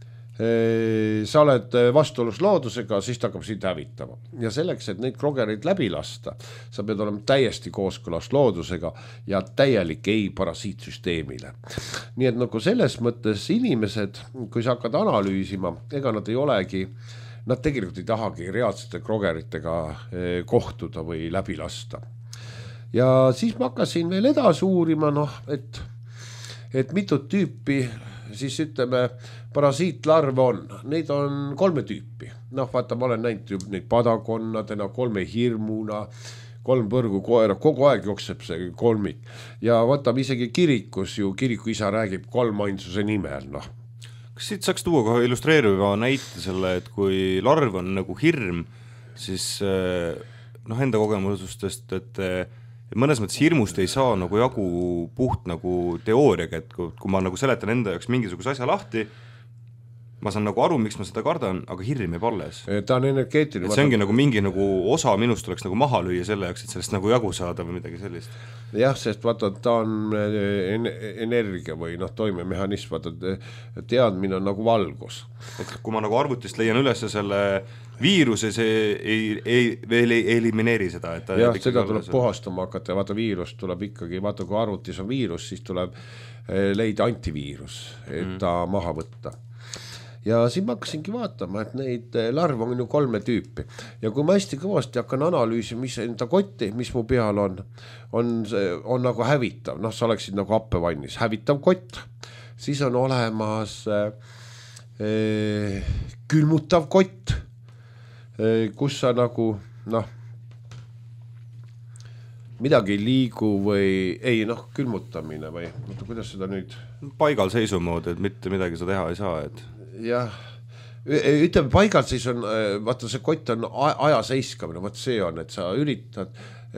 S4: sa oled vastuolus loodusega, siis ta hakkab sind hävitama. Ja selleks, et neid krogereid läbi lasta, sa pead olema täiesti kooskõlas loodusega ja täielik ei parasiitsüsteemile. Nii et nagu selles mõttes inimesed, kui sa hakkad analüüsima, ega nad ei olegi, nad tegelikult ei tahagi reaalsete krogeritega kohtuda või läbi lasta. Ja siis ma hakkasin veel edasi uurima, noh, et, et mitut tüüpi siis ütleme, parasiitlarve on, neid on kolme tüüpi. Noh, vaata, ma olen näinud neid padakonnadena, kolme hirmuna, kolm põrgu koera, kogu aeg jookseb see kolmik. Ja vaata, isegi kirikus ju, kiriku isa räägib kolmainsuse nimel, noh.
S3: Kas siit saaks tuua kohe illustreeriva näite selle, et kui larv on nagu hirm, siis noh, enda kogemusustest, et mõnes mõttes hirmust ei saa nagu jagu puht nagu teooriaga, et kui, kui ma nagu seletan enda jaoks mingisuguse asja lahti, ma saan nagu aru, miks ma seda kardan, aga hirm jääb alles.
S4: Ta on energeetiline.
S3: See ongi nagu mingi nagu osa minust tuleks nagu maha lüüa selle jaoks, et sellest nagu jagu saada või midagi sellist.
S4: Jah, sest vaata, ta on energia või noh, toimemehhanism, vaata, teadmine on nagu valgus.
S3: Et kui ma nagu arvutist leian üles selle viiruse, see ei, ei, veel ei elimineeri seda. Et
S4: jah, seda tuleb puhastama hakata ja vaata, viirus tuleb ikkagi, vaata, kui arvutis on viirus, siis tuleb leida antiviirus, et ta mm. maha võtta. Ja siin ma hakkasingi vaatama, et neid larve on ju kolme tüüpi. Ja kui ma hästi kõvasti hakkan analüüsima, mis enda kotti, mis mu peal on, on, on nagu hävitav. Noh, sa oleksid nagu appevannis. Hävitav kott. Siis on olemas eh, külmutav kott, eh, kus sa nagu, noh, midagi ei liigu või ei, noh, külmutamine või, kuidas seda nüüd?
S3: Paigal seisumood, et mitte midagi sa teha ei saa, et
S4: jah, ütleme paigal siis on, vaata see kott on aja seiskamine, vaat see on, et sa üritad,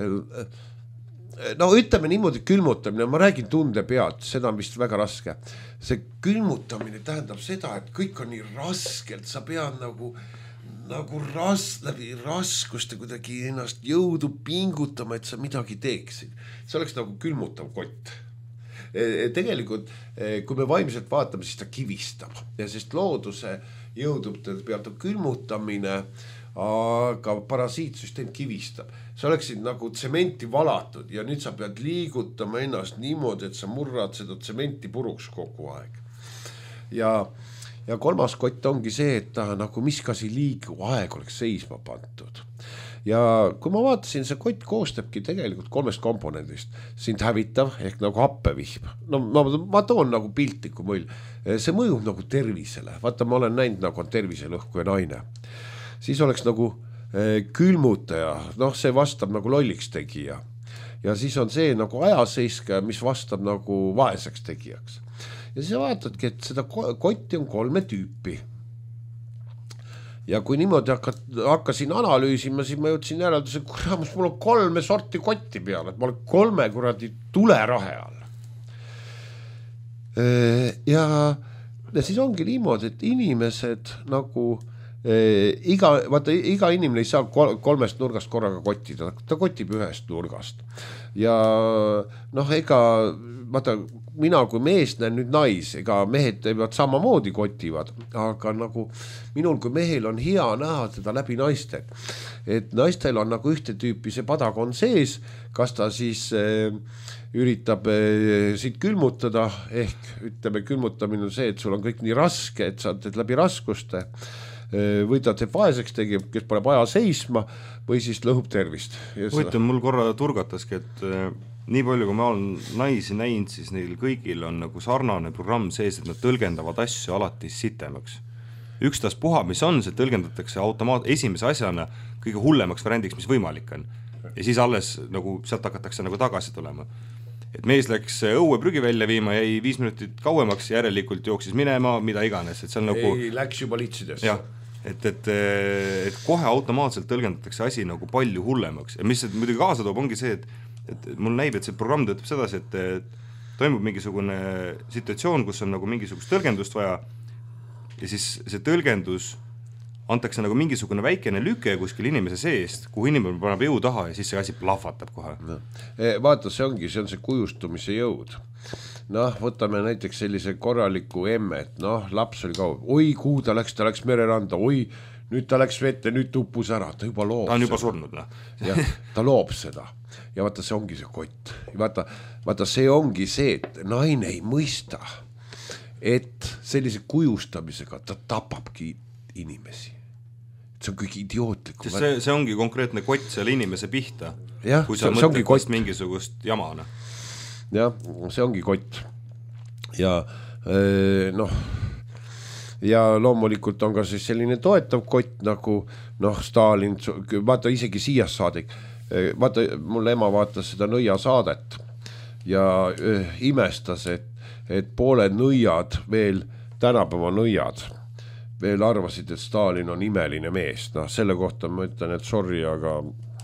S4: no ütleme niimoodi külmutamine, ma räägin tunde pealt, seda on vist väga raske. See külmutamine tähendab seda, et kõik on nii raskelt, sa pead nagu, nagu ras, läbi raskuste kuidagi ennast jõudu pingutama, et sa midagi teeksid. See oleks nagu külmutav kott. Tegelikult, kui me vaimselt vaatame, siis ta kivistab ja sest looduse jõudub pealt on külmutamine, aga parasiitsüsteem kivistab. Sa oleksid nagu tsementi valatud ja nüüd sa pead liigutama ennast niimoodi, et sa murrad seda tsementi puruks kogu aeg. Ja, ja kolmas kott ongi see, et ta nagu miskas ei liigu, aeg oleks seisma pantud. Ja kui ma vaatasin, see kott koostabki tegelikult kolmest komponendist. Sind hävitav ehk nagu happevihm. No ma, ma toon nagu piltliku mõil. See mõjub nagu tervisele. Vaata, ma olen näinud nagu on terviselõhku ja naine. Siis oleks nagu eh, külmutaja, noh see vastab nagu lolliks tegija. Ja siis on see nagu ajaseiska, mis vastab nagu vaeseks tegijaks. Ja siis vaatadki, et seda kotti on kolme tüüpi. Ja kui niimoodi hakkasin analüüsima, siis ma jõudsin järelduse, kuramus, mul on kolme sorti kotti peal, et ma olen kolme kuradi tulerahe all. ja, ja siis ongi niimoodi, et inimesed nagu eh, iga, vaata, iga inimene ei saa kolmest nurgast korraga kottida, ta kotib ühest nurgast ja noh, ega vaata, mina kui mees näen nüüd nais, ega mehed teevad samamoodi kotivad, aga nagu minul kui mehel on hea näha seda läbi naiste, et naistel on nagu ühte tüüpi see padakon sees, kas ta siis äh, üritab äh, siit külmutada, ehk ütleme külmutamine on see, et sul on kõik nii raske, et sa teed läbi raskuste, äh, või ta teeb vaeseks tegib, kes paneb aja seisma või siis lõhub tervist.
S3: Huvitav, mul korra turgataski, et äh... nii palju, kui ma olen naisi näinud, siis neil kõigil on nagu sarnane programm sees, et nad tõlgendavad asju alati sitemaks. Ükstas puha, mis on, see tõlgendatakse automaat esimese asjana kõige hullemaks variandiks, mis võimalik on. Ja siis alles nagu sealt hakatakse nagu tagasi tulema. Et mees läks õue prügi välja viima, jäi viis minutit kauemaks, järelikult jooksis minema, mida iganes. Et see on nagu...
S4: Ei, läks juba litsidesse.
S3: Jah, et, et, et kohe automaatselt tõlgendatakse asi nagu palju hullemaks. Ja mis muidugi kaasa toob, ongi see, et et mul näib, et see programm töötab sedasi, et toimub mingisugune situatsioon, kus on nagu mingisugust tõlgendust vaja ja siis see tõlgendus antakse nagu mingisugune väikene lüke kuskil inimese seest, kuhu inimene paneb jõu taha ja siis see asi plahvatab kohe.
S4: No. Vaata, see ongi, see on see kujustumise jõud. Noh, võtame näiteks sellise korraliku emme, et noh, laps oli kaua, oi, kuhu ta läks, ta läks mereranda, oi, nüüd ta läks vette, nüüd tuppus ära, ta juba loob
S3: ta on
S4: seda.
S3: juba surnud, noh.
S4: Ja, ta loob seda ja vaata, see ongi see kott. Vaata, vaata, see ongi see, et naine ei mõista, et sellise kujustamisega ta tapabki inimesi. See on kõik idiootlik.
S3: See, see ongi konkreetne kott selle inimese pihta,
S4: ja,
S3: kui sa
S4: see,
S3: mõtled
S4: kott.
S3: mingisugust jamana.
S4: Jah, see ongi kott. Ja noh, ja loomulikult on ka siis selline toetav kott nagu noh, Stalin, vaata isegi siia saadik, vaata, mul ema vaatas seda nõia saadet ja öö, imestas, et, et pooled nõiad veel, tänapäeva nõiad veel arvasid, et Stalin on imeline mees. Noh, selle kohta ma ütlen, et sorry, aga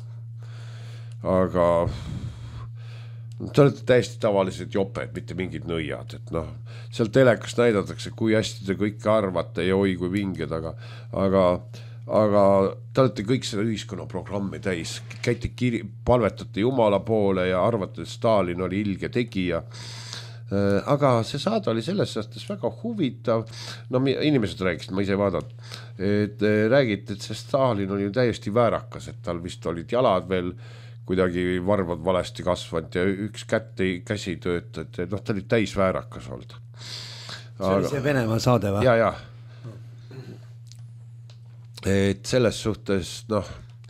S4: aga te olete täiesti tavalised joped, mitte mingid nõiad, et noh, seal telekas näidatakse, kui hästi te kõike arvate ja oi kui vinged, aga aga aga te olete kõik selle ühiskonna programmi täis, käite kiri, palvetate Jumala poole ja arvate, et Stalin oli ilge tegija. Aga see saade oli selles suhtes väga huvitav, no inimesed räägisid, ma ise vaadanud, et räägiti, et see Stalin oli ju täiesti väärakas, et tal vist olid jalad veel kuidagi varvad valesti kasvanud ja üks kätte, käsi töötad, et noh, ta oli täis väärakas olnud.
S1: See oli see Venemaa saade või?
S4: Ja, ja. Et selles suhtes noh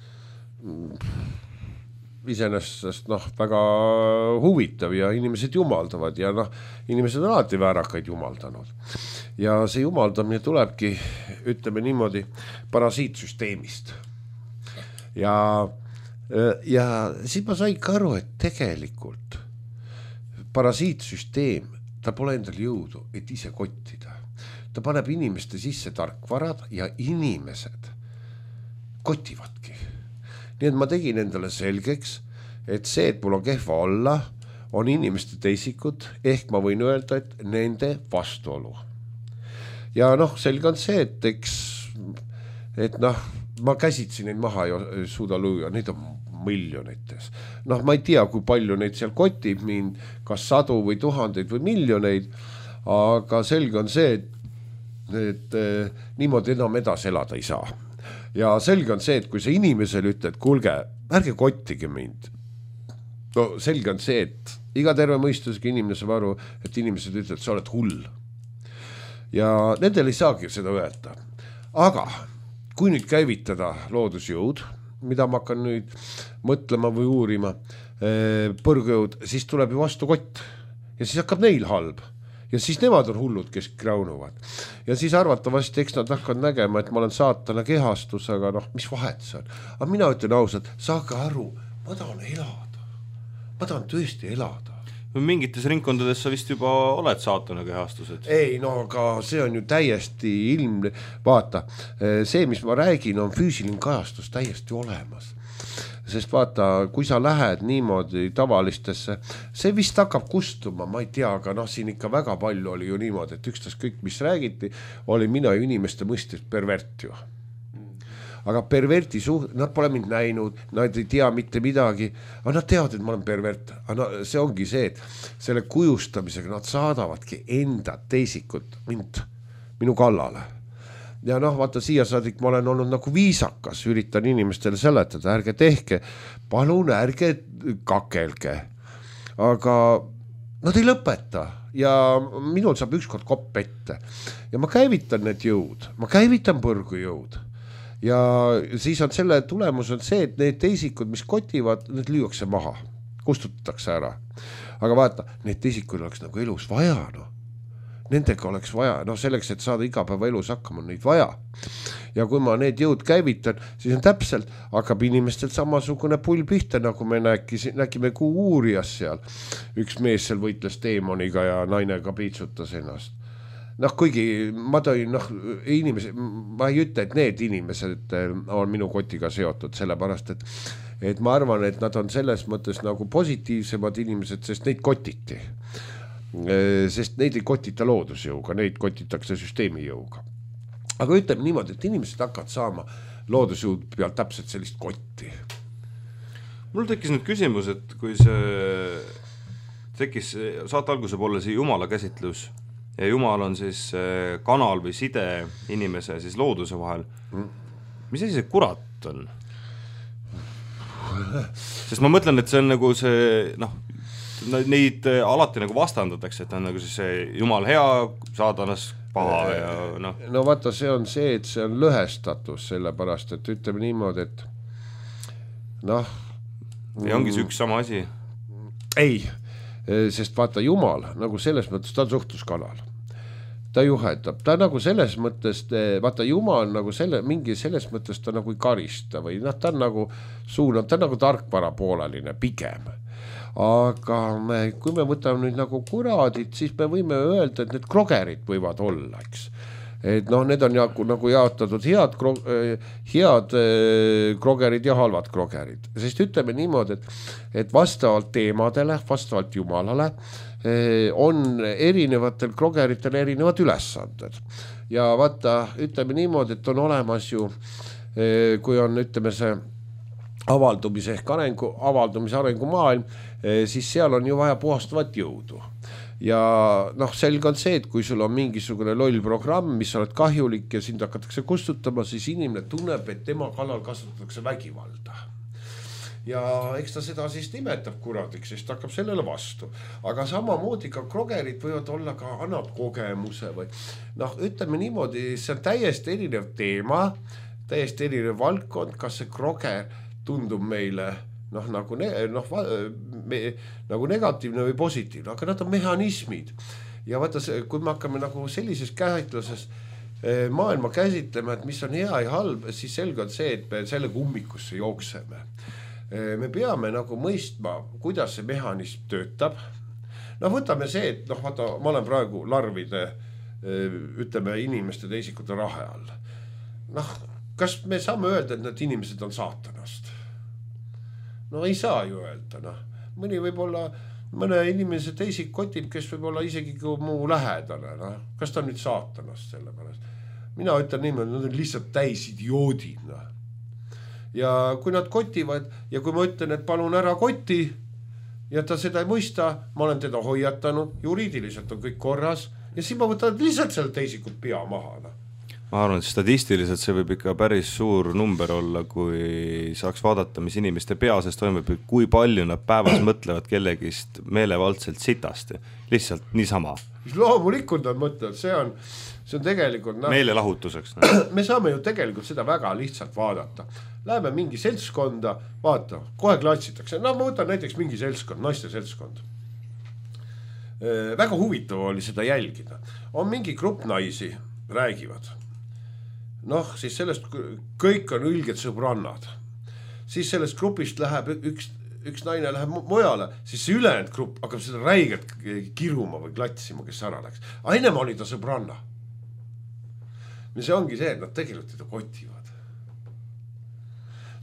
S4: iseenesest noh väga huvitav ja inimesed jumaldavad ja noh, inimesed on alati väärakaid jumaldanud ja see jumaldamine tulebki, ütleme niimoodi, parasiitsüsteemist ja ja siis ma sain ka aru, et tegelikult parasiitsüsteem, ta pole endal jõudu, et ise kottida. Ta paneb inimeste sisse tarkvarad ja inimesed kotivadki. Nii et ma tegin endale selgeks, et see, et mul on kehva olla, on inimeste teisikud, ehk ma võin öelda, et nende vastuolu. Ja noh, selge on see, et eks, et noh, ma käsitsin neid maha ja suuda lüüa, neid on miljonites. Noh, ma ei tea, kui palju neid seal kotib mind, kas sadu või tuhandeid või miljoneid, aga selge on see, et et eh, niimoodi enam edasi elada ei saa. Ja selge on see, et kui sa inimesele ütled, kuulge, ärge kottige mind. No selge on see, et iga terve mõistusega inimene saab aru, et inimesed ütlevad, sa oled hull. Ja nendel ei saagi seda öelda. Aga kui nüüd käivitada loodusjõud, mida ma hakkan nüüd mõtlema või uurima, eh, põrgujõud, siis tuleb ju vastu kott. Ja siis hakkab neil halb. Ja siis nemad on hullud, kes kraunuvad. Ja siis arvatavasti, eks nad hakkavad nägema, et ma olen saatana kehastus, aga noh, mis vahet see on? Aga mina ütlen ausalt, saage aru, ma tahan elada. Ma tahan tõesti elada.
S3: Mingites ringkondades sa vist juba oled saatana kehastused.
S4: Ei, no aga see on ju täiesti ilmne. Vaata, see, mis ma räägin, on füüsiline kajastus täiesti olemas. sest vaata, kui sa lähed niimoodi tavalistesse, see vist hakkab kustuma, ma ei tea, aga noh, siin ikka väga palju oli ju niimoodi, et ükstas kõik, mis räägiti, oli mina ju inimeste mõistes pervert ju. Aga perverti suht-, nad pole mind näinud, nad ei tea mitte midagi, aga nad teavad, et ma olen pervert. Aga see ongi see, et selle kujustamisega nad saadavadki enda teisikut mind, minu kallale. Ja noh, vaata siia saadik ma olen olnud nagu viisakas, üritan inimestele seletada, ärge tehke, palun ärge kakelge. Aga nad ei lõpeta ja minul saab ükskord kopp ette. Ja ma käivitan need jõud, ma käivitan põrgujõud. Ja siis on selle tulemus on see, et need teisikud, mis kotivad, need lüüakse maha, kustutatakse ära. Aga vaata, need teisikud oleks nagu elus vaja, noh. Nendega oleks vaja, noh selleks, et saada igapäeva elus hakkama, on neid vaja. Ja kui ma need jõud käivitan, siis on täpselt, hakkab inimestel samasugune pull pihta, nagu me näkis, nägime kuu uurijas seal. Üks mees seal võitles teemoniga ja naine ka piitsutas ennast. Noh, kuigi ma tõin, noh, inimesed, ma ei ütle, et need inimesed on minu kotiga seotud, sellepärast, et, et ma arvan, et nad on selles mõttes nagu positiivsemad inimesed, sest neid kotiti. Sest neid ei kotita loodusjõuga, neid kotitakse süsteemi jõuga. Aga ütleme niimoodi, et inimesed hakkavad saama loodusjõud peal täpselt sellist kotti.
S3: Mul tekkis nüüd küsimus, et kui see tekkis saate alguse poole see jumala käsitlus ja jumal on siis kanal või side inimese siis looduse vahel, mis asi see kurat on? Sest ma mõtlen, et see on nagu see, noh, neid alati nagu vastandatakse, et on nagu siis see jumal hea, saadanas paha ja noh.
S4: No vaata, see on see, et see on lõhestatus, sellepärast, et ütleme niimoodi, et noh.
S3: Ja ongi see üks sama asi?
S4: Ei, sest vaata jumal, nagu selles mõttes ta on suhtluskanal. Ta juhendab, ta nagu selles mõttes, vaata jumal nagu selle, mingi selles mõttes ta nagu ei karista või noh, ta on nagu suunab, ta on nagu tarkvara pooleline pigem. Aga me, kui me võtame nüüd nagu kuradid, siis me võime öelda, et need krogerid võivad olla, eks. Et noh, need on nagu, nagu jaotatud head, head krogerid ja halvad krogerid. Sest ütleme niimoodi, et, et vastavalt teemadele, vastavalt jumalale on erinevatel krogeritel erinevad ülesanded. Ja vaata, ütleme niimoodi, et on olemas ju, kui on, ütleme see avaldumise ehk arengu, avaldumise arengu maailm, siis seal on ju vaja puhastavat jõudu. Ja noh, selge on see, et kui sul on mingisugune loll programm, mis oled kahjulik ja sind hakatakse kustutama, siis inimene tunneb, et tema kallal kasutatakse vägivalda. Ja eks ta seda siis nimetab kuradiks, sest hakkab sellele vastu. Aga samamoodi ka krogerid võivad olla ka annab kogemuse või noh, ütleme niimoodi, see on täiesti erinev teema, täiesti erinev valdkond, kas see kroger tundub meile noh, nagu, ne, noh, me, nagu negatiivne või positiivne, aga nad on mehhanismid. Ja vaata, kui me hakkame nagu sellises käsitluses maailma käsitlema, et mis on hea ja halb, siis selge on see, et me selle ummikusse jookseme. Me peame nagu mõistma, kuidas see mehhanism töötab. No võtame see, et noh, vaata, ma olen praegu larvide, ütleme, inimeste teisikute rahe all. Noh, kas me saame öelda, et need inimesed on saatanast? No ei saa ju öelda, noh. Mõni võib olla, mõne inimese teisik kotib, kes võib olla isegi kui muu lähedane, noh. Kas ta on nüüd saatanast selle pärast? Mina ütlen niimoodi, nad on lihtsalt täis idioodid, noh. Ja kui nad kotivad ja kui ma ütlen, et palun ära koti ja ta seda ei mõista, ma olen teda hoiatanud, juriidiliselt on kõik korras ja siis ma võtan lihtsalt selle teisikut pea maha, noh.
S3: Ma arvan, et statistiliselt see võib ikka päris suur number olla, kui saaks vaadata, mis inimeste peasest toimub, kui palju nad päevas mõtlevad kellegist meelevaldselt sitasti. Lihtsalt niisama.
S4: Loomulikult nad mõtlevad, see on, see on tegelikult no,
S3: meelelahutuseks.
S4: No. Me saame ju tegelikult seda väga lihtsalt vaadata. Läheme mingi seltskonda, vaata, kohe klatsitakse. No ma võtan näiteks mingi seltskond, naiste seltskond. Väga huvitav oli seda jälgida. On mingi grupp naisi, räägivad. Noh, siis sellest kõik on ülged sõbrannad. Siis sellest grupist läheb üks, üks naine läheb mujale, siis see ülejäänud grupp hakkab seda räigelt kiruma või klatsima, kes ära läks. Aga ennem oli ta sõbranna. Ja see ongi see, et nad tegelikult teda kotivad.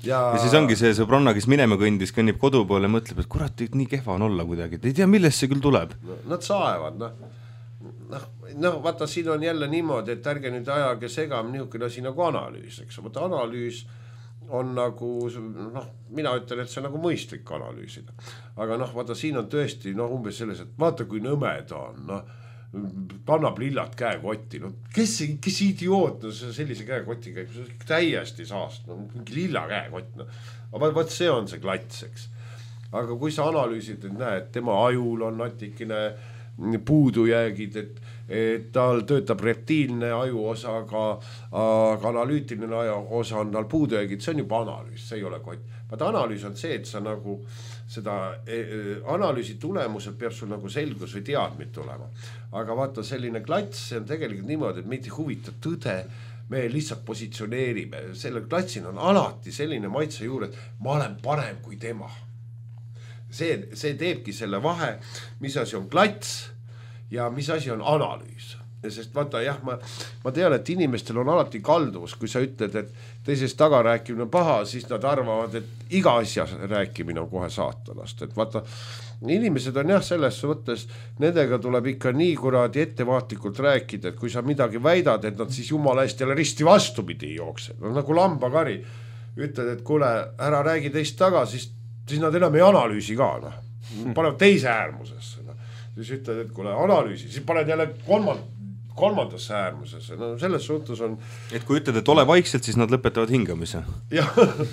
S3: ja... ja siis ongi see sõbranna, kes minema kõndis, kõnnib kodu poole ja mõtleb, et kurat, nii kehva on olla kuidagi, et ei tea, millest see küll tuleb
S4: no,. Nad saevad, noh noh, noh, vaata, siin on jälle niimoodi, et ärge nüüd ajage segam niisugune asi nagu analüüs, eks, vaata analüüs on nagu, noh, mina ütlen, et see on nagu mõistlik analüüsida, aga noh, vaata, siin on tõesti, noh, umbes selles, et vaata, kui nõme ta on, noh, kannab lillad käekotti, no kes, kes idioot, no sellise käekotti käib, täiesti saast, no mingi lilla käekott, no, aga vaat see on see klats, eks, aga kui sa analüüsid, et näed, tema ajul on natikene puudujäägid, et, et tal töötab reptiilne ajuosa, aga, aga analüütiline osa on tal puudujäägid, see on juba analüüs, see ei ole kott. Vaata, analüüs on see, et sa nagu seda analüüsi tulemusel peab sul nagu selgus või teadmid tulema. Aga vaata, selline klats, see on tegelikult niimoodi, et meid ei huvita tõde, me lihtsalt positsioneerime. Sellel klatsil on alati selline maitse juurde, et ma olen parem kui tema. See, see teebki selle vahe, mis asi on klats ja mis asi on analüüs. Sest vaata, jah, ma, ma tean, et inimestel on alati kalduvus, kui sa ütled, et teisest taga rääkimine on paha, siis nad arvavad, et iga asja rääkimine on kohe saatanast. Et vaata, inimesed on jah, selles võttes, nendega tuleb ikka nii kuradi ettevaatlikult rääkida, et kui sa midagi väidad, et nad siis jumala eest jälle risti vastupidi jooksed. No, nagu lambakari ütled, et kuule, ära räägi teist taga, siis, siis nad enam ei analüüsi ka. No. Panevad teise äärmusesse. No. Siis ütled, et kuule, analüüsi, siis paned jälle kolmand kolmandasse äärmusesse, no selles suhtes on...
S3: Et kui ütled, et ole vaikselt, siis nad lõpetavad hingamise.
S4: Jah,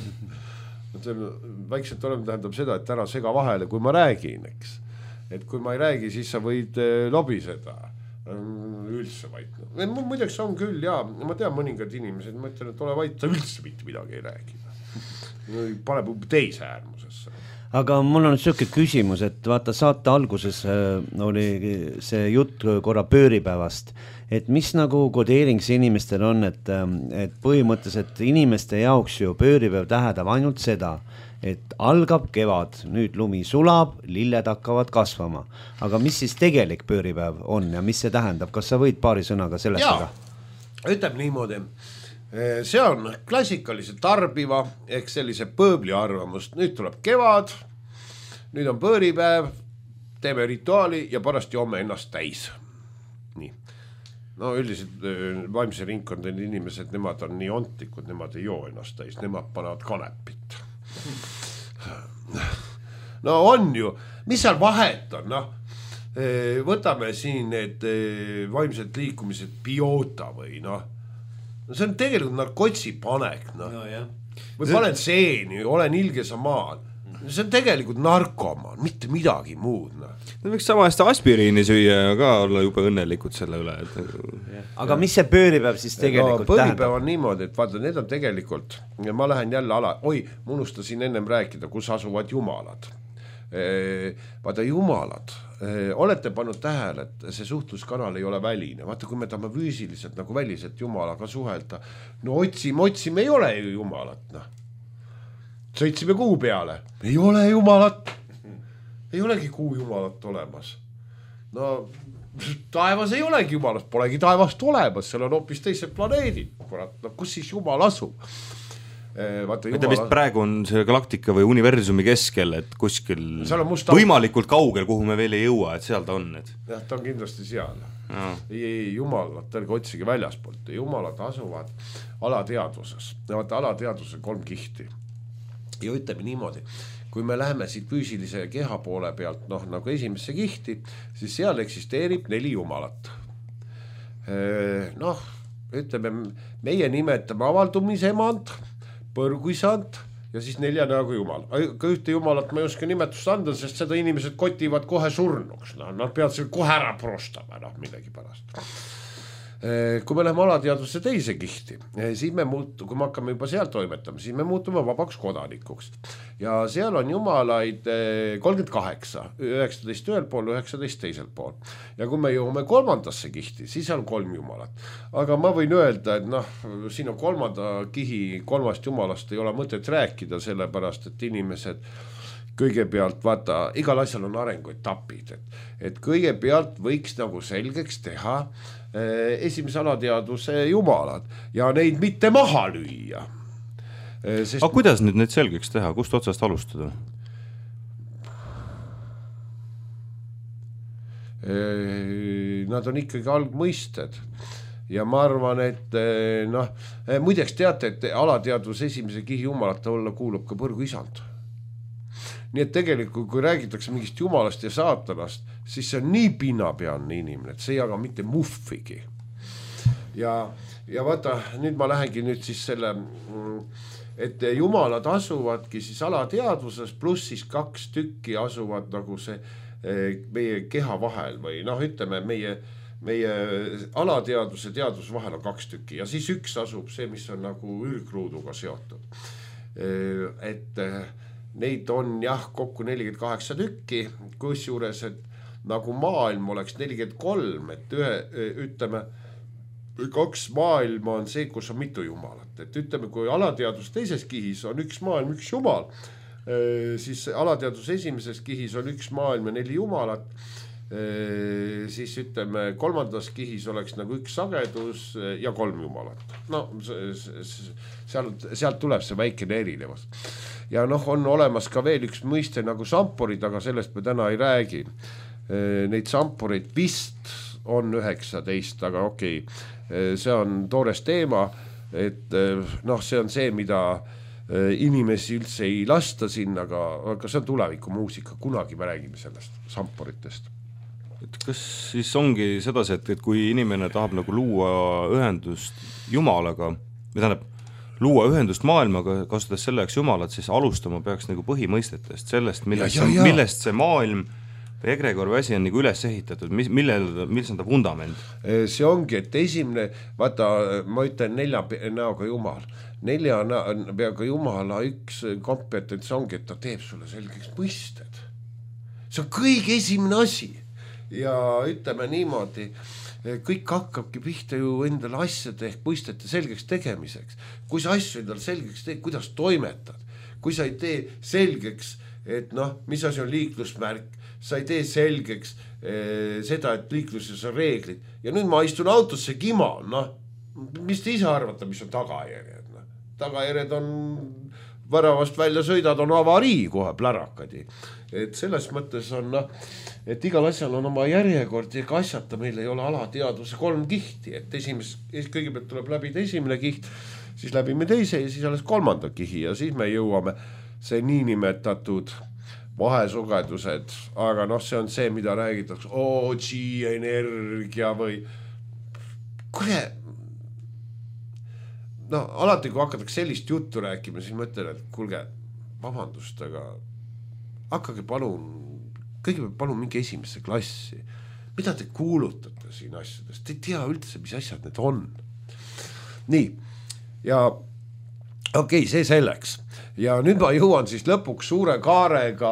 S4: vaikselt olema tähendab seda, et ära sega vahele, kui ma räägin, eks. Et kui ma ei räägi, siis sa võid lobiseda üldse vaid. Muideks on küll, jaa, ma tean mõningad inimesed, ma ütlen, et ole vait, sa üldse mitte midagi ei räägi. Paneb teise äärmusesse.
S1: Aga mul on selline küsimus, et vaata saate alguses oli see jutt korra pööripäevast, et mis nagu kodeering see inimestel on, et, et põhimõtteliselt inimeste jaoks ju pööripäev tähendab ainult seda, et algab kevad, nüüd lumi sulab, lilled hakkavad kasvama. Aga mis siis tegelik pööripäev on ja mis see tähendab? Kas sa võid paari sõnaga sellest
S4: aga? Ütleb niimoodi. See on klassikaliselt tarbiva, ehk sellise pööbli arvamust. Nüüd tuleb kevad, nüüd on pööripäev, teeme rituaali ja pärast joome ennast täis. Nii. No üldiselt vaimse ringkondade inimesed, nemad on nii ontlikud, nemad ei joo ennast täis, nemad panevad kanepit. No on ju, mis seal vahet on, noh? Võtame siin need vaimsed liikumised biota või noh, no see on tegelikult narkotsi panek, no. No, jah. Või see... panen seeni, olen ilgesa maal. See on tegelikult narkomaan, mitte midagi muud, no.
S3: No võiks sama hästi aspiriini süüa ja ka olla juba õnnelikud selle üle. Et...
S1: Aga mis see pööripäev siis tegelikult no,
S4: tähendab? Pööripäev on niimoodi, et vaata, need on tegelikult, ja ma lähen jälle ala, oi, ma unustasin ennem rääkida, kus asuvad jumalad. Vaata, jumalad, olete pannud tähele, et see suhtluskanal ei ole väline. Vaata, kui me tahame füüsiliselt nagu väliselt jumalaga suhelda, no otsime, otsime, ei ole ju jumalat, noh. Sõitsime kuu peale, ei ole jumalat, ei olegi kuu jumalat olemas. No taevas ei olegi jumalat, polegi taevast olemas, seal on hoopis teised planeedid, kurat, no kus siis jumal asub? Vaata,
S3: jumala... Vist praegu on see galaktika või universumi keskel, et kuskil
S4: musta...
S3: võimalikult kaugel, kuhu me veel ei jõua, et seal ta on. Et...
S4: jah, ta on kindlasti seal. Ja. Ei, ei, jumalad, tõlge otsige väljaspoolt. Jumalad asuvad alateadvuses. Vaata, alateadvuses kolm kihti. Ja ütleme niimoodi, kui me läheme siit füüsilise keha poole pealt, noh, nagu esimesse kihti, siis seal eksisteerib neli jumalat. Noh, ütleme, meie nimetame avaldumisemand, põrguisand ja siis nelja näoga jumal. Ka ühte jumalat ma ei oska nimetust anda, sest seda inimesed kotivad kohe surnuks. No, nad peavad seal kohe ära prostama, noh, midagi pärast. Kui me läheme alateadvusse teise kihti, siis me muutu, kui me hakkame juba seal toimetama, siis me muutume vabaks kodanikuks. Ja seal on jumalaid kolmkümmend kaheksa, üheksateist ühel pool, üheksateist teisel pool. Ja kui me jõuame kolmandasse kihti, siis on kolm jumalat. Aga ma võin öelda, et noh, siin on kolmanda kihi, kolmast jumalast ei ole mõtet rääkida, sellepärast, et inimesed kõigepealt, vaata, igal asjal on arenguetapid, et, et kõigepealt võiks nagu selgeks teha esimese alateadvuse jumalad ja neid mitte maha lüüa.
S3: Sest... aga kuidas nüüd neid selgeks teha, kust otsast alustada?
S4: Nad on ikkagi algmõisted ja ma arvan, et noh, muideks teate, et alateadvus esimese kihi jumalata olla kuulub ka põrgu isand. Nii et tegelikult, kui räägitakse mingist jumalast ja saatanast, siis see on nii pinnapealne inimene, et see ei jaga mitte muffigi. Ja, ja vaata, nüüd ma lähengi nüüd siis selle, et jumalad asuvadki siis alateadvuses, pluss siis kaks tükki asuvad nagu see meie keha vahel või noh, ütleme meie, meie alateadvuse ja teadvuse vahel on kaks tükki ja siis üks asub see, mis on nagu ürgruuduga seotud. Et neid on jah kokku nelikümmend kaheksa tükki, kus juures, et nagu maailm oleks nelikümmend kolm, et ühe, ütleme, kaks maailma on see, kus on mitu jumalat. Et ütleme, kui alateadvus teises kihis on üks maailm, üks jumal, siis alateadvus esimeses kihis on üks maailm ja neli jumalat, siis ütleme kolmandas kihis oleks nagu üks sagedus ja kolm jumalat. No sealt, sealt tuleb see väikene erinevus. Ja noh, on olemas ka veel üks mõiste nagu samporid, aga sellest me täna ei räägi. Neid samporeid vist on üheksateist, aga okei, see on toores teema, et noh, see on see, mida inimesi üldse ei lasta sinna, aga, aga see on tuleviku muusika, kunagi me räägime sellest samporitest.
S3: Et kas siis ongi sedasi, et, et kui inimene tahab nagu luua ühendust Jumalaga, või tähendab, luua ühendust maailmaga, kasutades selleks Jumalat, siis alustama peaks nagu põhimõistetest, sellest, millest, ja, ja, ja. millest see maailm või egregor või asi on nagu üles ehitatud, millel, milles on ta vundament?
S4: See ongi, et esimene, vaata, ma ütlen nelja näoga Jumal, nelja peaga Jumala üks kompetents ongi, et ta teeb sulle selgeks mõisted. See on kõige esimene asi ja ütleme niimoodi, kõik hakkabki pihta ju endale asjade ehk mõistete selgeks tegemiseks. Kui sa asju endale selgeks teed, kuidas toimetad, kui sa ei tee selgeks, et noh, mis asi on liiklusmärk, sa ei tee selgeks eh, seda, et liikluses on reeglid ja nüüd ma istun autosse kimal, noh, mis te ise arvata, mis on tagajärjed, noh. Tagajärjed on väravast välja sõidad, on avarii kohe plärakadi, et selles mõttes on noh, et igal asjal on oma järjekord ja asjata meil ei ole alateadvuse kolm kihti, et esimes, kõigepealt tuleb läbi esimene kiht, siis läbime teise ja siis alles kolmanda kihi ja siis me jõuame see niinimetatud vahesugedused, aga noh, see on see, mida räägitakse, oo, G-energia või kuule, no alati, kui hakatakse sellist juttu rääkima, siis mõtlen, et kuulge, vabandust, aga hakkage palun, kõigepealt palun mingi esimesse klassi. Mida te kuulutate siin asjadest? Te ei tea üldse, mis asjad need on. Nii, ja okei, okay, see selleks. Ja nüüd ma jõuan siis lõpuks suure kaarega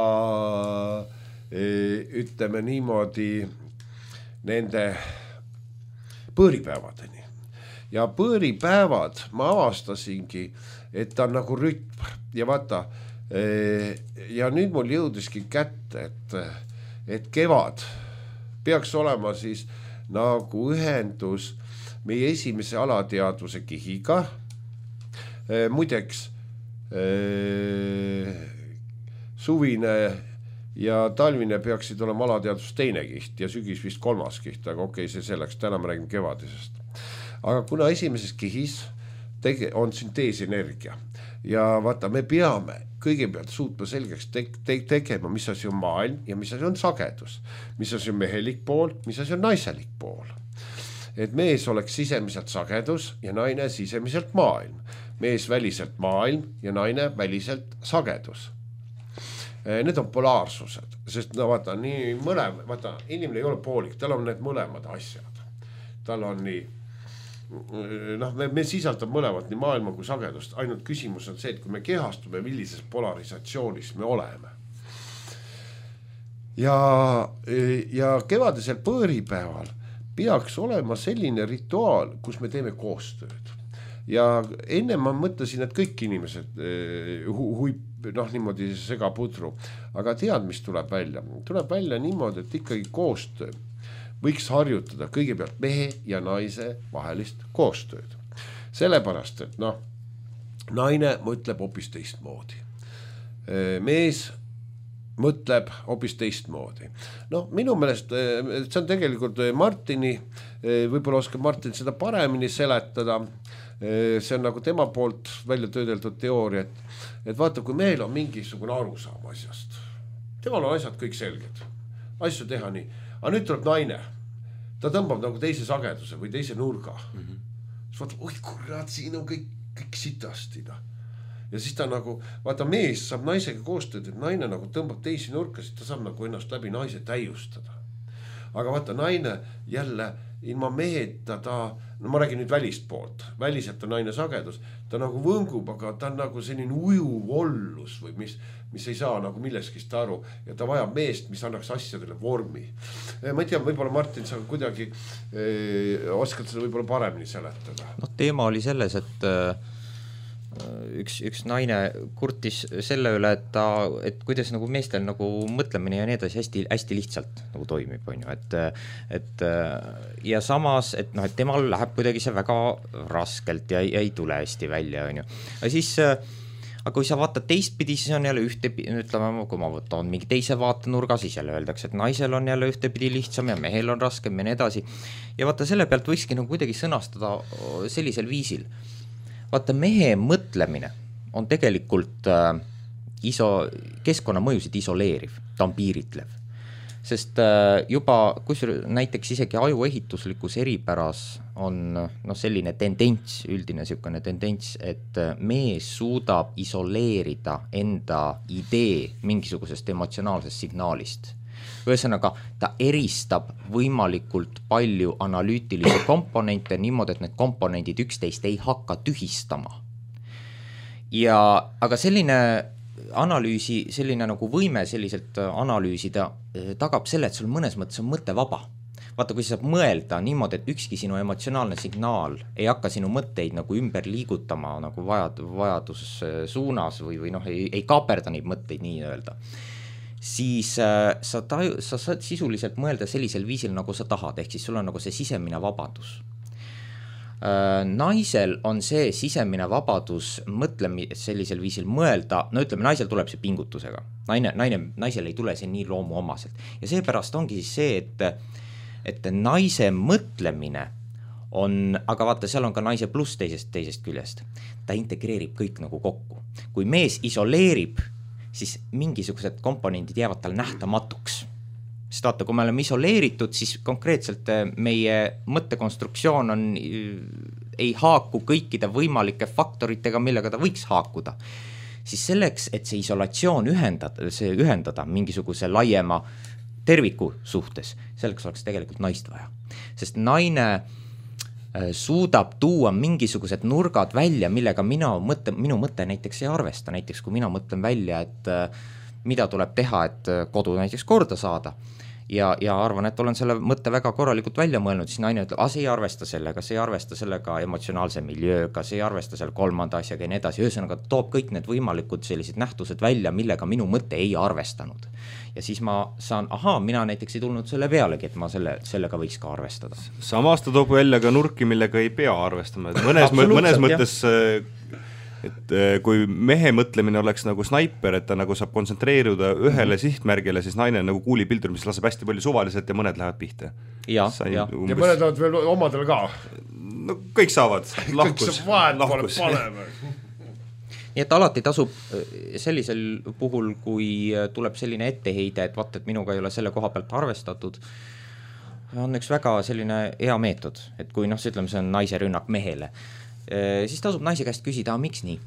S4: ütleme niimoodi nende põõripäevadeni. Ja põõripäevad ma avastasingi, et ta on nagu rütm ja vaata, ja nüüd mul jõudiski kätte, et, et kevad peaks olema siis nagu ühendus meie esimese alateadvuse kihiga. Muideks suvine ja talvine peaksid olema alateadvus teine kiht ja sügis vist kolmas kiht, aga okei, see selleks, täna me räägime kevadisest. Aga kuna esimeses kihis tege, on sünteesenergia ja vaata, me peame kõigepealt suutma selgeks te te tegema, mis asi on maailm ja mis asi on sagedus, mis asi on mehelik pool, mis asi on naiselik pool. Et mees oleks sisemiselt sagedus ja naine sisemiselt maailm. Mees väliselt maailm ja naine väliselt sagedus. Need on polaarsused, sest no vaata, nii mõlem, vaata, inimene ei ole poolik, tal on need mõlemad asjad. Tal on nii, noh, me, me sisaldab mõlemat nii maailma kui sagedust, ainult küsimus on see, et kui me kehastume, millises polarisatsioonis me oleme. Ja, ja kevadisel põõripäeval peaks olema selline rituaal, kus me teeme koostööd. Ja enne ma mõtlesin, et kõik inimesed hu huip, noh niimoodi segapudru, aga tead, mis tuleb välja? Tuleb välja niimoodi, et ikkagi koostöö võiks harjutada kõigepealt mehe ja naise vahelist koostööd. Sellepärast, et noh, naine mõtleb hoopis teistmoodi. Mees mõtleb hoopis teistmoodi. No minu meelest see on tegelikult Martini, võib-olla oskab Martin seda paremini seletada, see on nagu tema poolt välja töödeldud teooria, et, et vaata, kui meil on mingisugune arusaam asjast, temal on asjad kõik selged, asju teha nii, aga nüüd tuleb naine, ta tõmbab nagu teise sageduse või teise nurga, mm-hmm. siis vaata, oi kurat, siin on kõik, kõik sitasti, no. Ja siis ta nagu, vaata mees saab naisega koostööd, et naine nagu tõmbab teisi nurka, siis ta saab nagu ennast läbi naise täiustada. Aga vaata naine jälle ilma meheta ta, no ma räägin nüüd välist poolt, väliselt on naine sagedus, ta nagu võngub, aga ta on nagu selline ujuv ollus või mis, mis ei saa nagu milleskist aru ja ta vajab meest, mis annaks asjadele vormi. Ma ei tea, võib-olla Martin, sa kuidagi eh, oskad seda võib-olla paremini seletada.
S2: No teema oli selles, et üks, üks naine kurtis selle üle, et ta, et kuidas nagu meestel nagu mõtlemine ja nii edasi hästi, hästi lihtsalt nagu toimib, on ju, et, et ja samas, et noh, et temal läheb kuidagi see väga raskelt ja, ja ei tule hästi välja, on ju. Ja siis, aga kui sa vaatad teistpidi, siis on jälle ühte, ütleme, kui ma võtan mingi teise vaatenurga, siis jälle öeldakse, et naisel on jälle ühtepidi lihtsam ja mehel on raskem ja nii edasi. Ja vaata, selle pealt võikski nagu kuidagi sõnastada sellisel viisil. Vaata, mehe mõtlemine on tegelikult äh, iso, keskkonnamõjusid isoleeriv, ta on piiritlev. Sest äh, juba, kus näiteks isegi ajuehituslikus eripäras on no, selline tendents, üldine selline tendents, et mees suudab isoleerida enda idee mingisugusest emotsionaalsest signaalist. Ühesõnaga, ta eristab võimalikult palju analüütilisi komponente niimoodi, et need komponendid üksteist ei hakka tühistama. Ja, aga selline analüüsi, selline nagu võime selliselt analüüsida tagab selle, et sul mõnes mõttes on mõte vaba. Vaata, kui sa saab mõelda niimoodi, et ükski sinu emotsionaalne signaal ei hakka sinu mõtteid nagu ümber liigutama nagu vajad, vajadussuunas või, või noh, ei, ei kaaperda neid mõtteid nii öelda. Siis äh, sa, taju, sa saad sisuliselt mõelda sellisel viisil, nagu sa tahad, ehk siis sul on nagu see sisemine vabadus. Äh, naisel on see sisemine vabadus mõtlemi sellisel viisil mõelda, no ütleme, naisel tuleb see pingutusega. Naine, naine, naisel ei tule see nii loomu omaselt. Ja seepärast ongi siis see, et, et naise mõtlemine on, aga vaata, seal on ka naise pluss teisest, teisest küljest. Ta integreerib kõik nagu kokku. Kui mees isoleerib, siis mingisugused komponendid jäävad tal nähtamatuks. Sest vaata, kui me oleme isoleeritud, siis konkreetselt meie mõttekonstruktsioon on, ei haaku kõikide võimalike faktoritega, millega ta võiks haakuda. Siis selleks, et see isolatsioon ühendada, see ühendada mingisuguse laiema terviku suhtes, selleks oleks tegelikult naist vaja. Sest naine suudab tuua mingisugused nurgad välja, millega mina mõtte, minu mõte näiteks ei arvesta. Näiteks kui mina mõtlen välja, et mida tuleb teha, et kodu näiteks korda saada ja, ja arvan, et olen selle mõtte väga korralikult välja mõelnud, siis naine ütleb, ah, see ei arvesta sellega, see ei arvesta sellega emotsionaalse miljööga, see ei arvesta selle kolmanda asjaga ja nii edasi. Ühesõnaga toob kõik need võimalikud sellised nähtused välja, millega minu mõte ei arvestanud. Ja siis ma saan, ahaa, mina näiteks ei tulnud selle pealegi, et ma selle, sellega võiks ka arvestada.
S3: Samas ta toob välja ka nurki, millega ei pea arvestama. Et mõnes, mõnes mõttes, et kui mehe mõtlemine oleks nagu snaiper, et ta nagu saab kontsentreeruda ühele mm-hmm. sihtmärgile, siis naine nagu kuulipildur, mis laseb hästi palju suvaliselt ja mõned lähevad pihte.
S2: Ja, ja.
S3: Umbes...
S4: ja mõned lähevad veel omadel ka.
S3: No kõik saavad. Lahkus.
S4: Kõik saab vahet pole panema.
S2: Nii et alati tasub sellisel puhul, kui tuleb selline etteheide, et vaata, et minuga ei ole selle koha pealt arvestatud, on üks väga selline hea meetod, et kui noh, ütleme, see on naise rünnak mehele, siis tasub naise käest küsida, miks nii?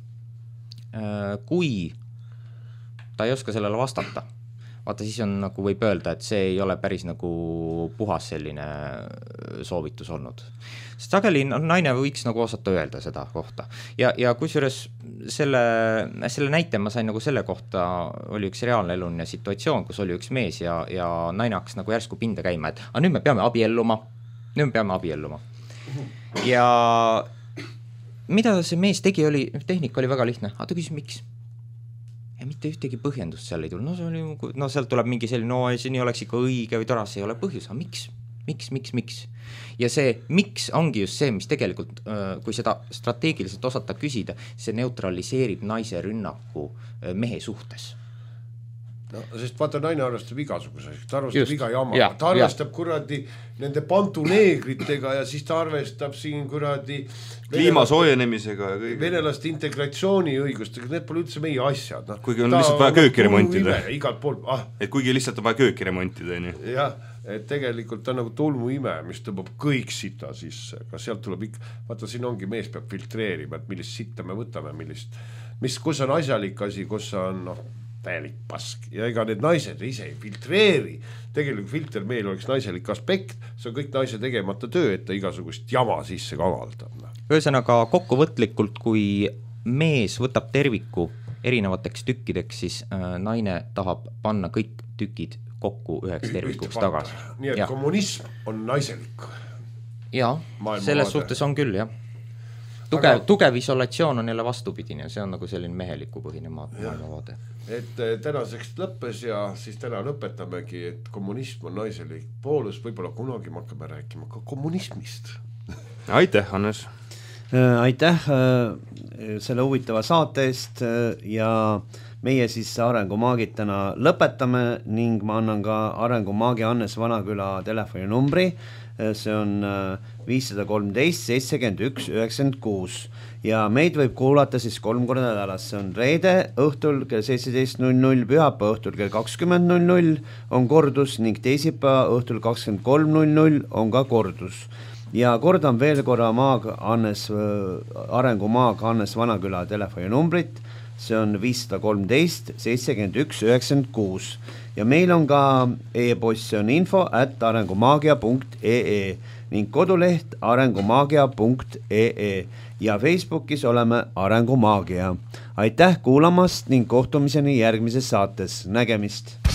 S2: Kui ta ei oska sellele vastata, vaata siis on nagu võib öelda, et see ei ole päris nagu puhas selline soovitus olnud. Sest sageli naine võiks nagu osata öelda seda kohta. Ja, ja kusjuures selle, selle näite ma sain nagu selle kohta, oli üks reaalne eluline situatsioon, kus oli üks mees ja, ja naine hakkas nagu järsku pinda käima, et aga nüüd me peame abielluma, nüüd me peame abielluma. Ja mida see mees tegi, oli, tehnika oli väga lihtne, aga ta küsis, miks? Ja mitte ühtegi põhjendust seal ei tule, no, see oli, no sealt tuleb mingi selline, no see nii oleks ikka õige või toras, see ei ole põhjus, aga miks? miks, miks, miks. Ja see miks ongi just see, mis tegelikult, kui seda strateegiliselt osata küsida, see neutraliseerib naise rünnaku mehe suhtes.
S4: No, sest vaata, naine arvestab igasuguseks, ta arvestab Just. iga jama,
S2: ja,
S4: ta arvestab ja. kuradi nende pantuneegritega ja siis ta arvestab siin kuradi
S3: kliima soojenemisega ja kõik.
S4: Venelaste integratsiooniõigustega, need pole üldse meie asjad. No.
S3: Kuigi on ta lihtsalt vaja kööki remontida.
S4: Igalt pool, ah.
S3: Et kuigi lihtsalt on vaja kööki remontida. Nii.
S4: Jah, et tegelikult ta on nagu tolmuime, mis tõmbab kõik sita sisse, aga sealt tuleb ikka, vaata siin ongi, mees peab filtreerima, et millist sitta me võtame, millist, mis, kus on asjalik asi, kus on noh, täielik pask ja ega need naised ise ei filtreeri, tegelikult filter meil oleks naiselik aspekt, see on kõik naise tegemata töö, et ta igasugust jama sisse kavaldab.
S2: Ühesõnaga kokkuvõtlikult, kui mees võtab terviku erinevateks tükkideks, siis äh, naine tahab panna kõik tükid kokku üheks tervikuks tagasi.
S4: Nii et
S2: ja. kommunism
S4: on naiselik.
S2: Jaa, selles suhtes on küll, jah. Tugev, Aga... tugev isolatsioon on jälle vastupidine, see on nagu selline meheliku põhine maailmavaade.
S4: Et tänaseks lõppes ja siis täna lõpetamegi, et kommunism on naiselik poolus, võib-olla kunagi me hakkame rääkima ka kommunismist.
S3: Aitäh, Hannes!
S1: Aitäh selle huvitava saate eest ja meie siis Arengumaagid täna lõpetame ning ma annan ka Arengumaagi Hannes Vanaküla telefoninumbri, see on viissada kolmteist seitsekümmend üks üheksakümmend kuus ja meid võib kuulata siis kolm korda nädalas, see on reede õhtul kell seitseteist null null, pühapäeva õhtul kell kakskümmend null null on kordus ning teisipäeva õhtul kakskümmend kolm null null on ka kordus. Ja kordan veel korra maag Hannes, Arengumaag Hannes Vanaküla telefoninumbrit, see on viissada kolmteist seitsekümmend üks üheksakümmend kuus ja meil on ka e-post, see on info at arengumaagia punkt ee ning koduleht arengumaagia punkt ee ja Facebookis oleme Arengumaagia. Aitäh kuulamast ning kohtumiseni järgmises saates, nägemist!